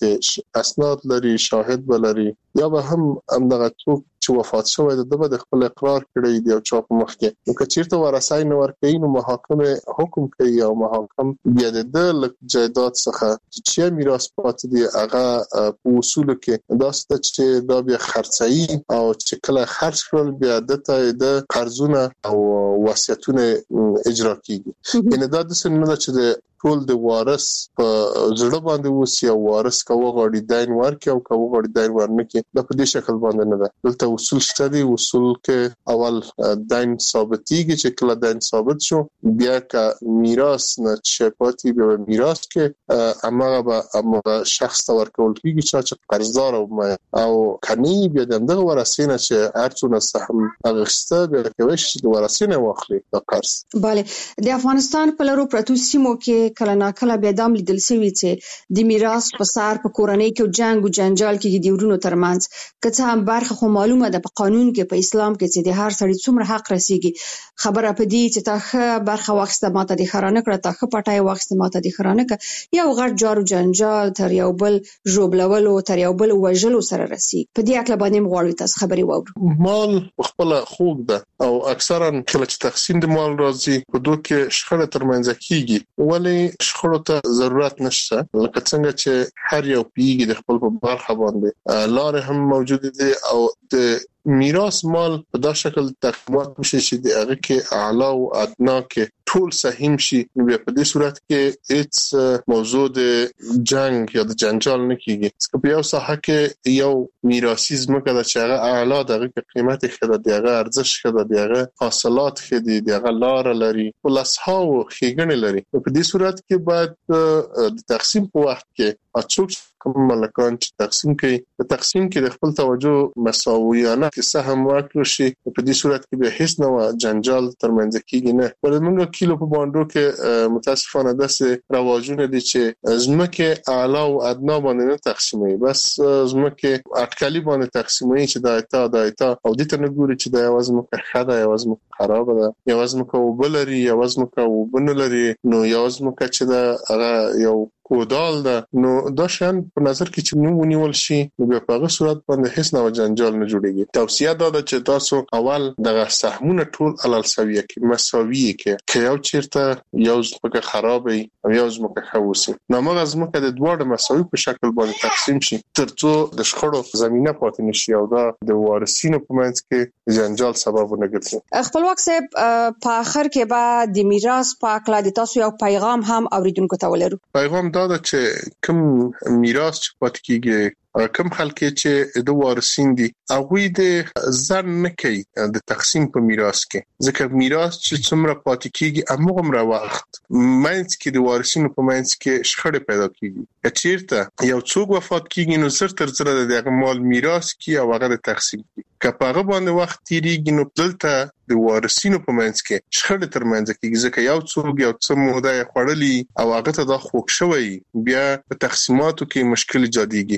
به اسناد لري، شاهد بلري، یا به هم همدغه څوک چې وفات شوی د دغه خپل اقرار کړی دی او چا په مخ کې نو کچیرته ورثه نه ورکړي نو محاکمه حکم کوي او محاکم بیا د جایداد څخه چې میراث پاتې دی هغه په اصول کې دا ست چې دا بیا خرڅي او چې کله خرڅ کړل بیا د قرضونه او وصیتونه اجرا کیږي. یعنی دا د سننه چې د ټول د وارث په زړه باندې وسی او وارث کوو غړي دین ورکي او کوو غړي دین ورنکي د په دې شکل باندې نه ده. دلته اصول شته دي. اصول کې اول دین ثابتيږي چې کله دین ثابت شو بیا کا میراث نه شپاتي به میراث کې امغه به امغه شخص ته ورکول کیږي چې قرضدار او او کني بیا دغه ورثینه چې ارڅونه سهم اغشته به کوي چې ورثینه واخلي د قرض. bale د افغانستان په لارو پروتو سیمو کې کله نا کله بیا دام لیدل شوی چې د میراث په سار په کورنۍ کې جنگ او جنجال کې د ورونو ترمنځ کته هم برخه خو معلومه ده په قانون کې په اسلام کې چې د هر سړي څومره حق رسیږي. خبره په دې چې تاخه برخه واخسته ماته د خرانه کړه تاخه پټای واخسته ماته د خرانه کړه یو غړ جارو جنجال تر یو بل جوړبلولو تر یو بل وژلو سره رسیږي. په دې اکل باندې مغواړی تاسو خبري وورو. مال خپل خوګ ده او اکثرا کله چې تقسیم د مال راځي په دوه کې شخړه ترمنځ کیږي ولی شخړو ته ضرورت نشته. لکه څنګه چې هر یو پیږي د خپل په برخه باندې لارې هم موجود دي او د میراث مال په دا شکل تقسیمات وشي چې د هغه کې اعلی او ادنا کې ټول سهم شي نو په دې صورت کې هیڅ موضوع د جنگ یا د جنجال نه کیږي. ځکه په یو ساحه کې یو میراثي ځمکه د چې هغه اعلی دغه قیمت خدای دغه ارزش خدای دغه حاصلات خدای دغه لار لري ولسهاو خېګنه لري. په دې صورت کې باید د تقسیم په وخت کې اڅوک کوم ملکان چې تقسیم کوي په تقسیم کې د خپل توجه مساویانه کې سهم ورکړي شي. په دې صورت کې به هیڅ نوع جنجال ترمنځ کېږي نه. ولې کیلو په باندې کې متاسفانه داسې رواجونه دي چې زمکه اعلی او ادنا باندې نه تقسیموي، بس زمکه اټکلی باندې تقسیموي چې دا ایتا دا ایتا او د ته نه ګوري چې دا یوازې مکه خاله یوازې خراب ده یوازې مکه وبلري یوازې مکه وبنلري نو یوازې مکه چې دا هغه یو کودال ده نو دا شان په نظر کې چې نو ونیول شي نو په هغه صورت باندې هیڅ نو جنجال نه جوړيږي. توصیه دا ده چې تاسو اول دغه سهمونه ټول علل سویه کې مساوي کې که یو چیرته یو ځمکه خرابې او یو ځمکه خوسي نو موږ ځمکه د دوه مساوي په شکل باندې تقسیم شي ترڅو د شخړو زمينه پاتې نشي او دا د وارثینو په منځ کې جنجال سبب نه ګرځي. خپلواک صاحب په اخر کې به د میراث په اړه د تاسو یو پیغام هم اوریدونکو ته ولرو. پیغام دا ده چې کوم میراث چې پاتې کیږي کوم خلک چې د وارثین دي هغه د ځان نه کوي د تقسیم په میراث کې ځکه میراث چې څومره پاتې کیږي هغه مره وخت مینس کې د وارثینو په مینس کې شخړه پیدا کیږي. چیرته یو څوک وفات کیږي نو سر تر سره د مال میراث کې او هغه تقسیم کی کپاغه باندې وخت تیریږي نو دلته د وارثینو په منځ کې شخړه ترمنځ کېږي ځکه یو څوک یو څه موده خړلې او هغه ته د خوښ شوی بیا په تقسیماتو کې مشکل جديږي. لس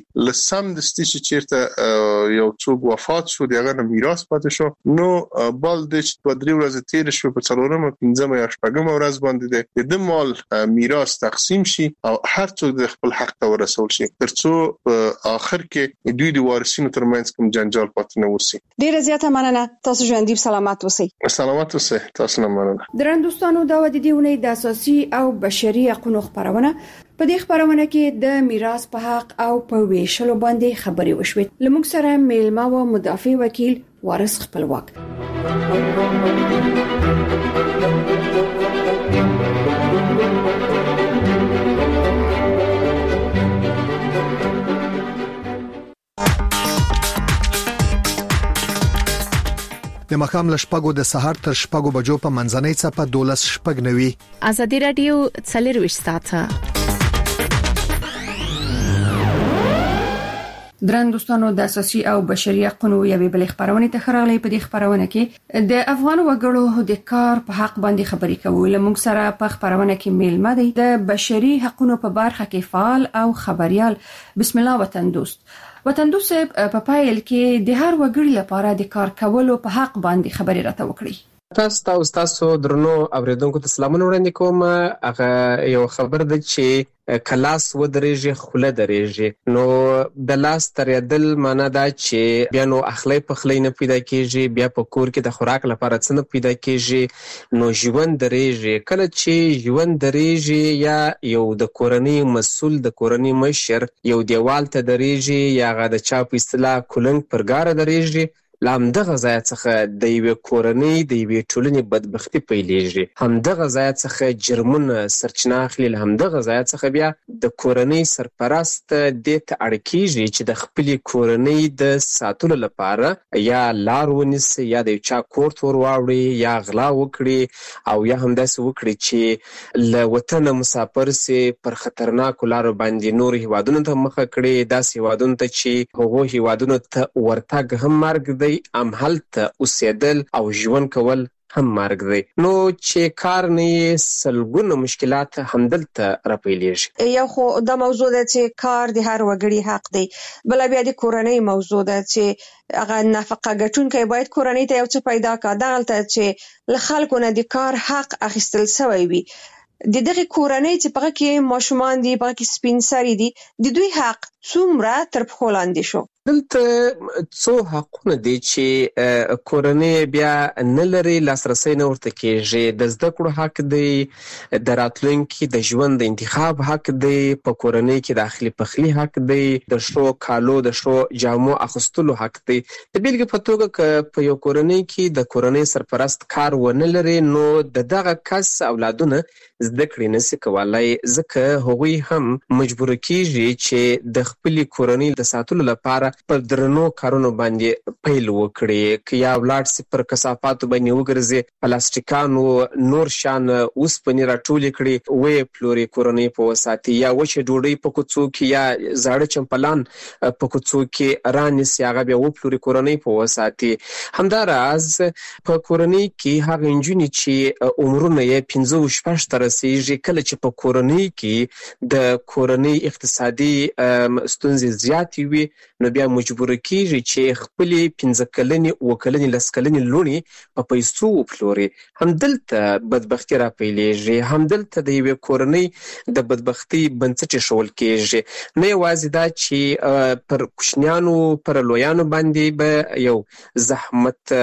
سم د ستې چیرته یو څوک وفات شو دغه نه میراث پاتې شو نو بل د په درې ورځې تیر شو په څلورمه پنځمه یا شپږمه ورځ باندې د مال میراث تقسیم شي او هر څوک د خپل حق ته ورسول شي ترڅو په اخر کې دوی د وارثینو ترمنځ کوم جنجال پاتې نه وسی. ډیره زیاته مننه. تاسو ژوندۍ سلامات اوسئ. سلامات اوسئ. تاسو نه مننه. درنو دوستانو دا د دې ونې د اساسي او بشري حقوقو خبرونه په دې خبرونه کې د میراث په حق او په ویشلو باندې خبرې وشوې. لمونږ سره میلمه و مدافع وکیل وارث خپلواک. د مخام لشپګو د سحر تر شپګو بجو په منځنۍ څپه دولس شپګ نوي. ازادي رادیو څلرويشت ساعته. درن دوستانو د اساسي او بشري حقوقو یوې بل خبرونه ته خراغلي. په دې خبرونه کې د افغان وګړو د کار په حق باندې خبرې کوو. لمونږ سره په خبرونه کې میلمه دی د بشري حقوقو په برخه کې فعال او خبريال بسم الله وطن دوست. وطن دوست په پایل کې د هر وګړي لپاره د کار کولو په حق باندې خبرې راته وکړي. تاسو تاسو تاسو درنو اوریدونکو ته سلامونه وړاندې کوم. هغه یو خبر ده چې کلاس و درېږي خوله درېږي. نو د لاس ترېدل معنا دا چې بیا نو اخلي په خلی نه پیدا کیږي، بیا په کور کې د خوراک لپاره څه نه پیدا کیږي، نو ژوند درېږي. کله چې ژوند درېږي یا یو د کورنۍ مسول د کورنۍ مشر یو دیوال ته درېږي یا غا د چا په اصطلاح کولنګ پرګار درېږي، لامدغه ځای څخه د یو کورنۍ د یو ټولنې بدبختی پیلېږي. همدغه ځای څخه جرمونه سرچینه اخلي. همدغه ځای څخه بیا د کورنۍ سرپرست د ته اړکیږي چې د خپل کورنۍ د ساتلو لپاره یا لار ونیسي یا د چا کور تور واوړي یا غلا وکړي او یا همداسې وکړي چې له وطن مسافر سي پر خطرناک لارو باندې نور هیوادونو ته مخه کړي. داسې هیوادونو ته چې هغه هیوادونو ته ورتګ هم مرګ دی، ام هلته اوسېدل او ژوند کول هم مرګ دی. نو چې کار نه سلګونه مشکلات همدلته راپیلېږي. یو خو دا موضوع ده چې کار د هر وګړي حق دی، بل بیا د کورنۍ موضوع ده چې هغه نفقه ګټونکي باید کورنۍ ته یو څه پیدا کړي. دغلته چې له خلکو نه د کار حق اخیستل شوی وي. د دغه کورنۍ چې په کې ماشومان دي، په کې سپین سري دي، د دوی حق څومره تر پخو لاندې شو؟ دلته څو حقونه دي چې کورنۍ بیا نه لري، لاسرسي نه ورته کېږي. د زده کړو حق دی، د راتلونکي د ژوند د انتخاب حق دی، په کورنۍ کې د اخلي پخلي حق دی، د شو کالو د شو جامو اخیستلو حق دی. د بیلګې په توګه که په یو کورنۍ کې د کورنۍ سرپرست کار ونه لري، نو د دغه کس اولادونه زده کړې نشي کولای، ځکه هغوی هم مجبور کیږي چې د خپل کورنۍ د ساتلو لپاره پر درنو کارونو باندې پیل وکړي. که یا ولاړ سي پر کثافاتو باندې وګرځي، پلاستیکانو نور شان اوسپنې راټولې کړي، وې پلوري کورنۍ په وساتي، یا وچه ډوډۍ په کوڅو کې یا زاړه چمپلان په کوڅو کې رانیسي، هغه بیا وپلوري کورنۍ په وساتي. همداراز په کورنۍ کې هغه نجونې چې عمرونه یې پنځه شپږ ته رسیږي، کله چې په کورنۍ کې د کورنۍ اقتصادي ستونزې زیاتې وي، نو بیا مجبور کیږي چې خپل پنځه کلنې او کلنې لس کلنې لونې په پیسو وپلوري. همدلته بدبختی را پیلېږي، همدلته د یوې کورنۍ د بدبختی بنسټ ایښودل کیږي. نه یوازې دا چې پر کوچنیانو پر لویانو باندې به یو زحمت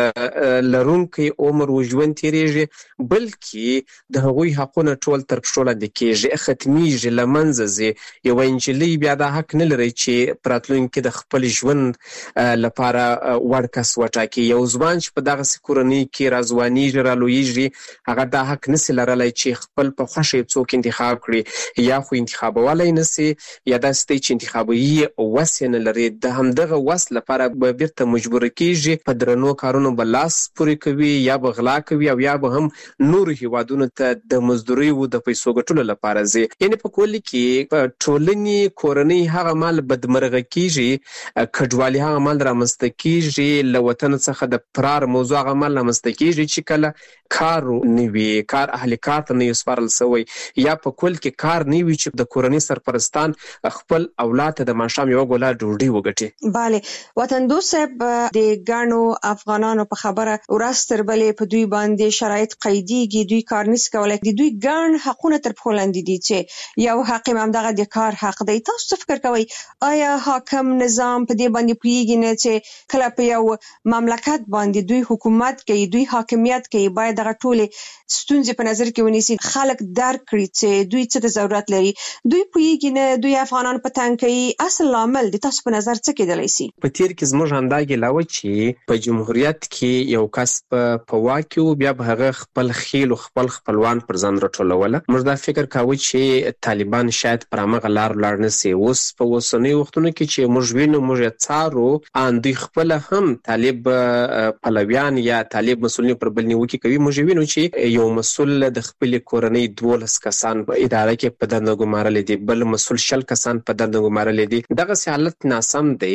لرونکی عمر او ژوند تیریږي، بلکې د هغوی حقونه ټول تر پښو لاندې کیږي، ختمیږي، له منځه ځي. یوه نجلۍ بیا دا حق نه لري چې په راتلونکي د خپل ژوند لپاره وړ کس وټاکي. یو ځوان چې په دغسې کورنۍ کې راځوانېږي، رالویږي، هغه دا حق نسي لرلی چې خپل په خوښه څوک انتخاب کړي، یا خو انتخابولی نسي، یا داسې دی چې انتخابوي وس یې نه لري. د همدغه وس لپاره به بیرته مجبور کیږي، په درنو کارونو به لاس پورې کوي، یا به غلا کوي، او یا به هم نورو هیوادونو ته د مزدورۍ و د پیسو ګټلو لپاره ځي. یعنې په کل کې په ټولنې کورنۍ هغه مال بدمرغه کیږي، کډوالي هغه مال رامنځته کیږي، له وطن څخه د فرار موضوع هغه مال رامنځته کیږي چې کله کار نیوي کار اهل کار ته نه سپارل سوی یا په کول کې کار نیوي چې د کورنۍ سرپرستان خپل اولاد ته د ماشام یو ګوله ډوډۍ وګټي. bale وطن دوست صاحب د ګانو افغانانو په خبره ورستر بلې په دوی باندې شرایط قیدیږي، دوی کار نس کولای، د دوی ګان حقونه تر پښو لاندې دي چې یو حق هم دغه د کار حق دی. تاسو فکر کوئ آیا حاکم نظام په دې باندې پوهیږي نه چې کله په یو مملکت باندې دوی حکومت کوي، دوی حاکمیت کوي، باید دغه ټولې ستونزې په نظر کې ونیسي، خلک درک کړي چې دوی څه د ضرورت لري. دوی پوهیږي نه، دوی افغانان په تنګ کوي. اصل لامل د تاسو په نظر څه کېدلی شي؟ په تیر کې زموږ همدا ګیله وه چې په جمهوریت کې یو کس په واک کې و، بیا به هغه خپل خیل او خپل خپلوان پر ځان راټولوله. موږ دا فکر کاوه چې طالبان شاید پر همغه لار لاړ نه سي. اوس په اوسنیو وختونو کې چې موږ وینو، موږ یې څارو، ان دوی خپله هم طالب پلویان یا طالب مسؤلین پر بل نیوکې کوي. موږ وینو چې یو مسؤل د خپلې کورنۍ دولس کسان په اداره کې په دنده ګمارلی دي، بل مسؤل شل کسان په دنده ګمارلی دي. دغسې حالت ناسم دی.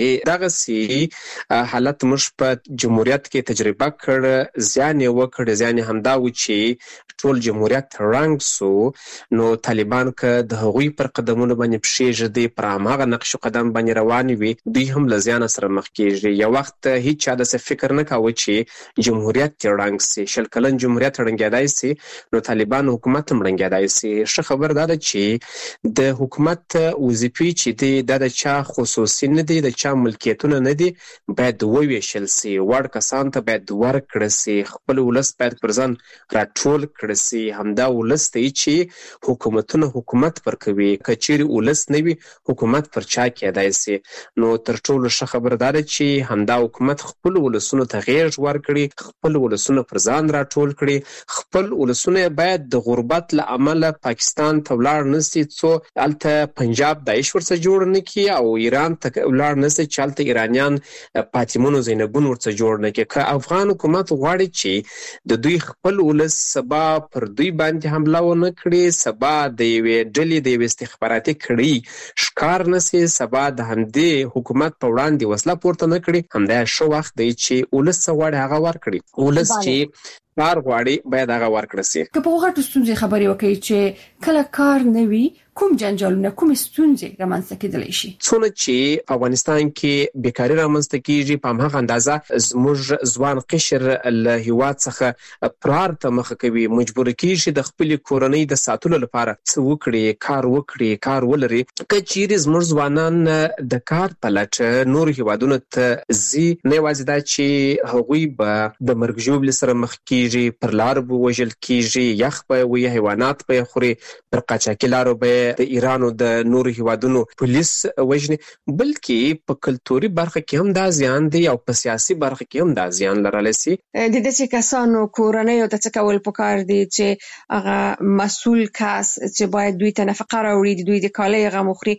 دغسې حالت موږ په جمهوریت کې تجربه کړ، زیان یې وکړ. زیان یې همدا و چې ټول جمهوریت ړنګ سو. نو طالبان که د هغوی پر قدمونو باندې پښې ږدي، پر هماغه نقش قدم باندې روان وي، دوی هم له زیانه سره مخ کېږي. یو وخت هیڅ چا داسې فکر نه کاوه چې جمهوریت یې ړنګ سي. شل کلن جمهوریت ړنګېدای سي، نو طالبان حکومت هم ړنګېدای سي. ښه خبر دا ده چې د حکومت وظیفې چې دي دا د چا خصوصي نه دي، د چا ملکیتونه نه دي، باید وویشل سي. وړ کسان ته باید ورکړه سي. خپل ولس باید پر ځان راټول کړه سي. همدا ولس دی چې حکومتونه حکومت پر کوي. که چیرې ولس نه وي، حکومت پر چا کېدای سي. نو تر ټولو ښه خبر دا ده چې همدا حکومت خپل ولسونو ته غېږ ورکړي، خپل ولسونه پر ځان راټول کړي. خپل ولسونه باید د غربت له امله پاکستان ته ولاړ نه سي، څو هلته پنجاب داعش ورڅخه جوړ نه کړي، او ایران ته ولاړ نه سي چې هلته ایرانیان فاطمون او زینبون ورڅخه جوړ نه کړي. که افغان حکومت غواړي چې د دوی خپل ولس سبا پر دوی باندې حمله ونه کړي، سبا د یوې ډلې د یوې استخباراتي کړۍ ښکار نه سي، سبا د همدې حکومت په وړاندې وسله پورته نه کړي، همدا ښه وخت دی چې ولس څه غواړي هغه ورکړي. ولس چې کار غواړي باید هغه ورکړه سي. که په غټو ستونزې خبرې وکړي چې کله کار نه وي، کوم جنجالونه، کوم ستونزې رامنځته کېدلی شي؟ څونه چې په افغانستان کې بیکاري رامنځته کېږي، په هماغه اندازه زموږ ځوان قشر له هېواد څخه فرار ته مخه کوي، مجبوره کېږي د خپلې کورنۍ د ساتلو لپاره څه وکړي، کار وکړي، کار ولري. که چیرې زموږ ځوانان د کار په لټه نورو هېوادونو ته ځي، نه یوازې دا چې هغوی به د مرګ ژوبلې سره مخ کېږي، پر لارو به وژل کېږي، یخ به وي، حیوانات به یې خوري، پر قاچاقي لارو به د ایران او د نورو هیوادونو پولیس وژني، بلکې په کلتوري برخه کې هم دا زیان دی او په سیاسي برخه کې هم دا زیان لرلی سي. د داسې کسانو کورنیو ته څه کول پکار دي چې هغه مسؤل کس چې باید دوی ته نفقه راوړي، د دوی د کالیو غم وخوري،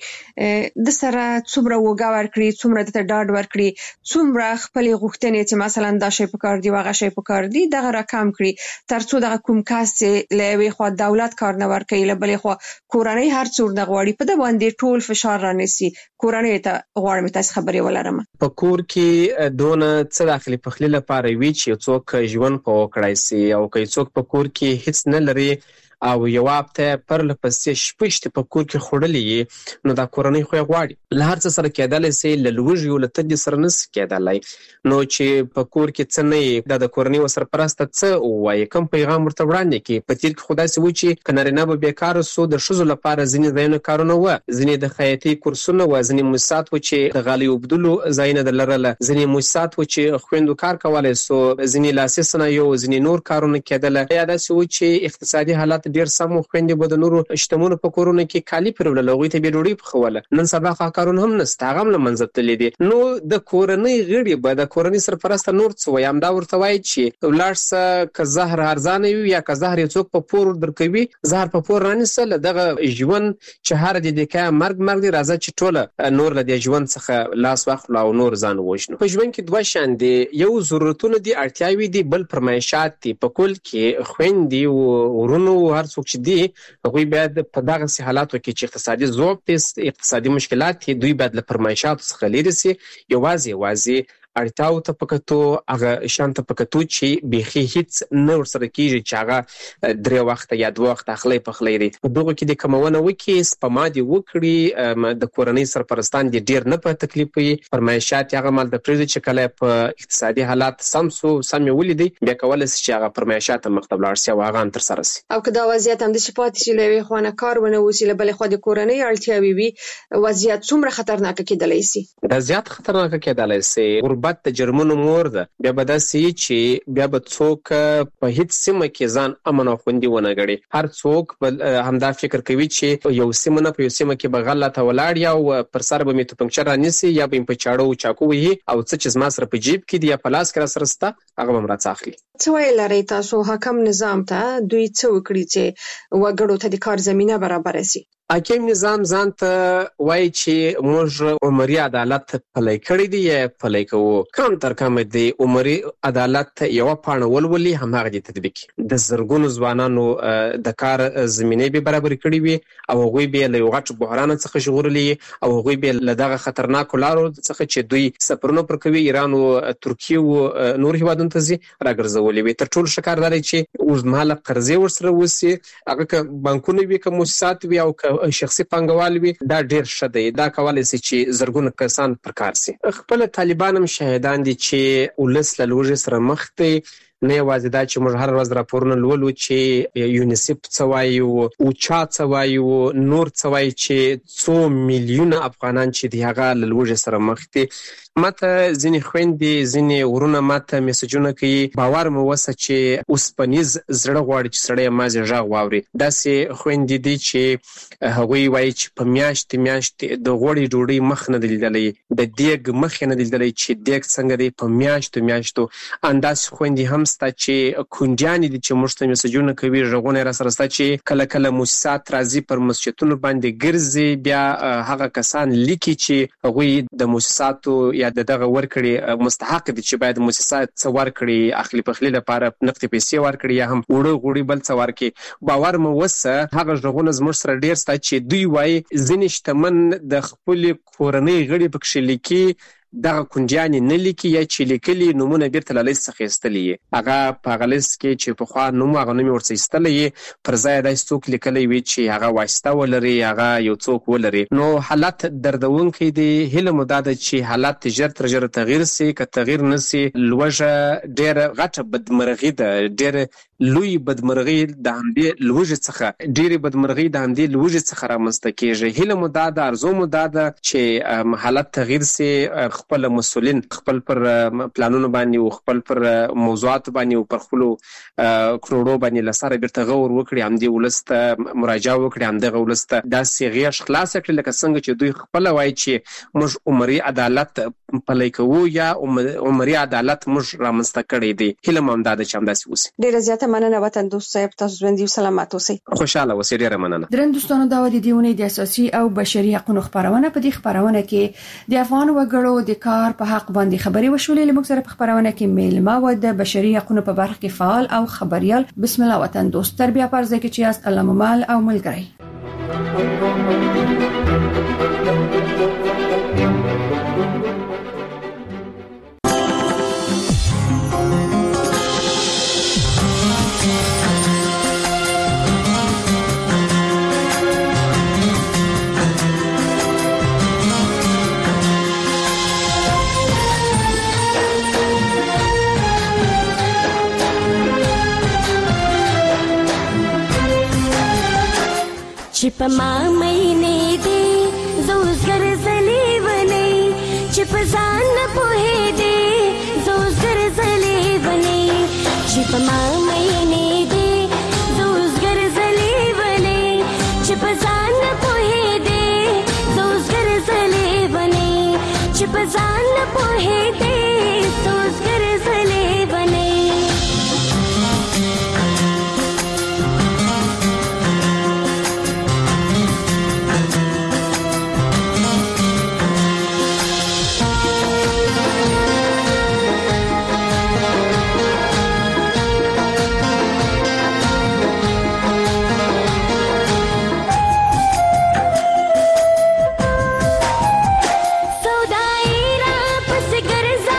د سره څومره وګه ورکړي، څومره دته ډاډ ورکړي، څومره خپلې غوښتنې چې مثلا دا شی پکار دی هغه شی پکار دی دغه راکم کړي، تر څو دغه کوم کس له یوې خوا دولت کار نه ورکوي، له بلې خوا کورنۍ هر څور نه غواړي، په دې باندې ټول فشار رانیسي. کورنۍ ته غواړم تاسو خبرې ولرم. په کور کې دونه څه داخلي پخلی لپاره وی چې څوک ژوند په وکړای سي، او که څوک په کور کې هیڅ نه لري او یو هفته پر لپسې شپه شته په کور کې خوړلې، نو دا کورنۍ خو یې غواړي له هر څه سره کېدلی سي، له لوږې او له تندې سره نه سي کېدلی. نو چې په کور کې څه نه وي، دا د کورنۍ ورسرپرسته څه ووایي، کوم پیغام ورته وړاندې کړي. په تېر کې خو داسې و چې که نارینه به بېکاره سو، د ښځو لپاره ځینې ځایونه کارونه وه، ځینې د خیاطۍ کورسونه وه، ځینې موسسات و چې د غالۍ اوبدلو ځایونه د لرله، ځینې موسسات و چې خویندو کار کولی سو، ځینې لاسي صنایع، ځینې نور کارونه کېدله. یا داسې و چې اقتصادي حالات ډېر سم و، خویندې به د نورو شتمنو په کورونو کې کالي پرېوړل، هغوی ته به یې ډوډۍ پخوله. نن سبا خو کارونه هم نشته، هغه هم له منځه تللي دي. نو د کورنۍ غړي به د کورنۍ سرپرسته نور څه وایي، همدا ورته وایي چې ولاړ شه، که زهر ارزانه وي یا که زهر یې څوک په پور درکوي، زهر په پور رانیسه، له دغه ژوند چې هر دې دی که مرګ مرګ دی، راځه چې ټوله نور له دې ژوند څخه لاس واخلو او نور ځان ووژنو. په ژوند کې دوه شیان دي، یو ضرورتونه دي، اړتیاوې دي، بل فرمایشات دي. په کل کې خویندې او ورونو هر څوک چې دي، هغوی باید په دغسې حالاتو کې چې اقتصادي ضعف دی، اقتصادي مشکلات دي، دوی باید له فرمایشاتو څخه لرې سي، یوازې یوازې اړتیاو ته پکتو هغه شانت پکتو چې بيخي هیڅ نه ورسره کیږي چې هغه درې وخت یا دوه وخت اخلي په خلې دي په دغه کې د کمونه وکي سپما دي وکړي د کورنۍ سرپرستان دي ډیر نه په تکلیف وي فرمایشات هغه مال د پریز چې کله په اقتصادي حالات سم سو سم ولیدي بیا کولای شي هغه فرمایشات مختبل ارسي او هغه تر سره سي او کدا وضعیت هم د شپات چې لوي خوانه کار ونه وسیله بل خو د کورنۍ اړتیاوي وي وضعیت څومره خطرناک کېدلی شي دا زیات خطرناک کېدلی شي غربت د جرمونو مور ده بیا به د سي چې بیا به څوک په هیڅ سیمه کې ځان امن او خوندي ونه غړي هر څوک بل همدا فکر کوي چې یو سیمه نه په یو سیمه کې به غلطه ولاړ یا پر سر به میته پنکچر رانیسي یا به په چاړو چاکو وي او څه چې زما سره په جیب کې دی یا په لاس کې را سره ستا هغه به مراد اخلي څه ویل لري تاسو حکم نظام ته دوی څه وکړي چې وګړو ته د کار زمينه برابر شي حاکم نظام ځان ته وایي چې موږ عمري عدالت پلی کړی دی یا پلی کوو کم تر کم دی عمري عدالت یو پاڼه ولولي هماغه د تطبیق د زرګونو ځوانانو د کار زمينه به برابر کړی وي او هغوی به له غټ بحران څخه ژغورلي او هغوی به له دغه خطرناک لارو څخه چې دوی سفرونه پر کوي ایران او ترکیه او نور هیوادونو ته ځي راګرځولي وي تر ټولو شکرداري چې اوږدمهاله قرضې ورسره وسی هغه بانکونه وي کوم مؤسسات وي او شخصي پانګوال وي دا ډیر ښه دی دا کولای شي چې زرګونه کسان پر کار سي خپل طالبان هم شاهدان دي چې ولس له لوږې سره مخ دي نه یوازې دا چې موږ هر ورځ راپورونه لولو چې یونیسف څه وایي او چا څه وایي او نور څه وایي چې څو میلیونه افغانان چې دی هغه له لوږې سره مخ دي ماته ځینې خويندې ځینې ورونه ماته میسجونه کوي باور مو وسه چې اوسپنیز زړه غواړي چې سړی مازه ژغ واوري داسې خويندې دي چې هغوی وایي چې په میاشت میاشت د غوړي ډوډۍ مخ نه لیدلې د دیګ مخ نه لیدلې چې دیګ څنګه دی په میاشت میاشتو انداز خويندې هم ستا چې کونډیان دي چې موږ ته میسجونه کوي ژغونه را سره ستا چې کله کله مؤسسات راځي پر مسجدونو باندې ګرځي بیا هغه کسان لیکي چې هغوی د مؤسساتو یا د دغه ورکړي مستحق دي چې باید مؤسسات څو ورکړي اخلي پخلي لپاره نقطې پیسې ورکړي یا هم وړو غوړي بل څو ورکړي باور مو وسه هغه ژغونه زموږ سره ډیر ستا چې دوی وایي ځینې شتمن د خپل کورنۍ غړي پکښې لیکي دغه کونډیانې نه لیکي یا چې لیکلي نومونه بیرته له لیست څخه ایستلي هغه په هغه لیست کې چې پخوا نوم هغه نوم ورڅ ایستلی پر ځای داسې څوک لیکلی وي چې هغه واسطه ولري هغه یو څوک ولري نو حالت دردونکی دی هیله مو دا ده چې حالت ژر تر ژره تغییر سي که تغییر نه سي لوږه ډېره غټه بدمرغي ده ډېره لوی بدمرغي د همدې لوږې څخه ډېرې بدمرغي د همدې لوږې څخه رامنځته کېږي هیله مو دا ده ارزو مو دا ده چې حالت تغییر سي خپل مسؤلین خپل پر پلانونو باندې او خپل پر موضوعات باندې او پر خپل کروڑو باندې لساره بیرته غور وکړي همدې ولسته مراجعه وکړي همدغه ولسته داسې غیش خلاص کړي لکه څنګه چې دوی خپل وایي چې موږ عمري عدالت پلی کوو یا عمري عدالت موږ رامنځته کړی دی هیله مو همدا ده چې همداسې وسي ډېره زیاته مننه وطن دوست صاحب تاسو ژوندي او سلامت اوسئ خوشاله اوسئ ډېره مننه درن دوستانو دا د دیونې د اساسي او بشري حقوقو خبرونه په دې خبرونه کې د افغان وګړو د کار په حق باندې خبري وشولې لمک سره په خبرونه کې میلمه و د بشري حقوقو په برخه کې فعال او خبريال بسم الله وطن دوست تربیه پرځه کې چې است الله ممال او ملګری چې په ما مینې دې زوز ګرځلې ونی چې په ځان نه پوهېدې زوز ګرځلې ونی چې په ما مینې دې زوز ګرځلې ونی چې په ځان نه پوهېدې زوز ګرځلې ونی چې په ځان نه پوهېدې زوز ګرځلې ونی Garza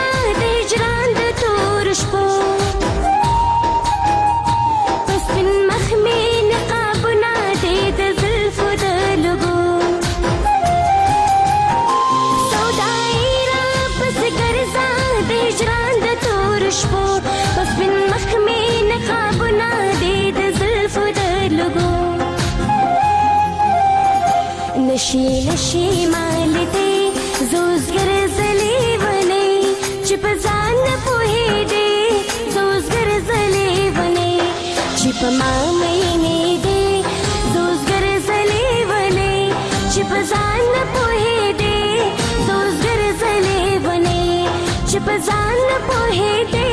نشي نشي مالته زوزګر زلي ونی چې په ځان پوهې دې زوزګر زلي ونی چې په ما مینې دې زوزګر زلي ونی چې په ځان پوهې دې زوزګر زلي ونی چې په ځان پوهې دې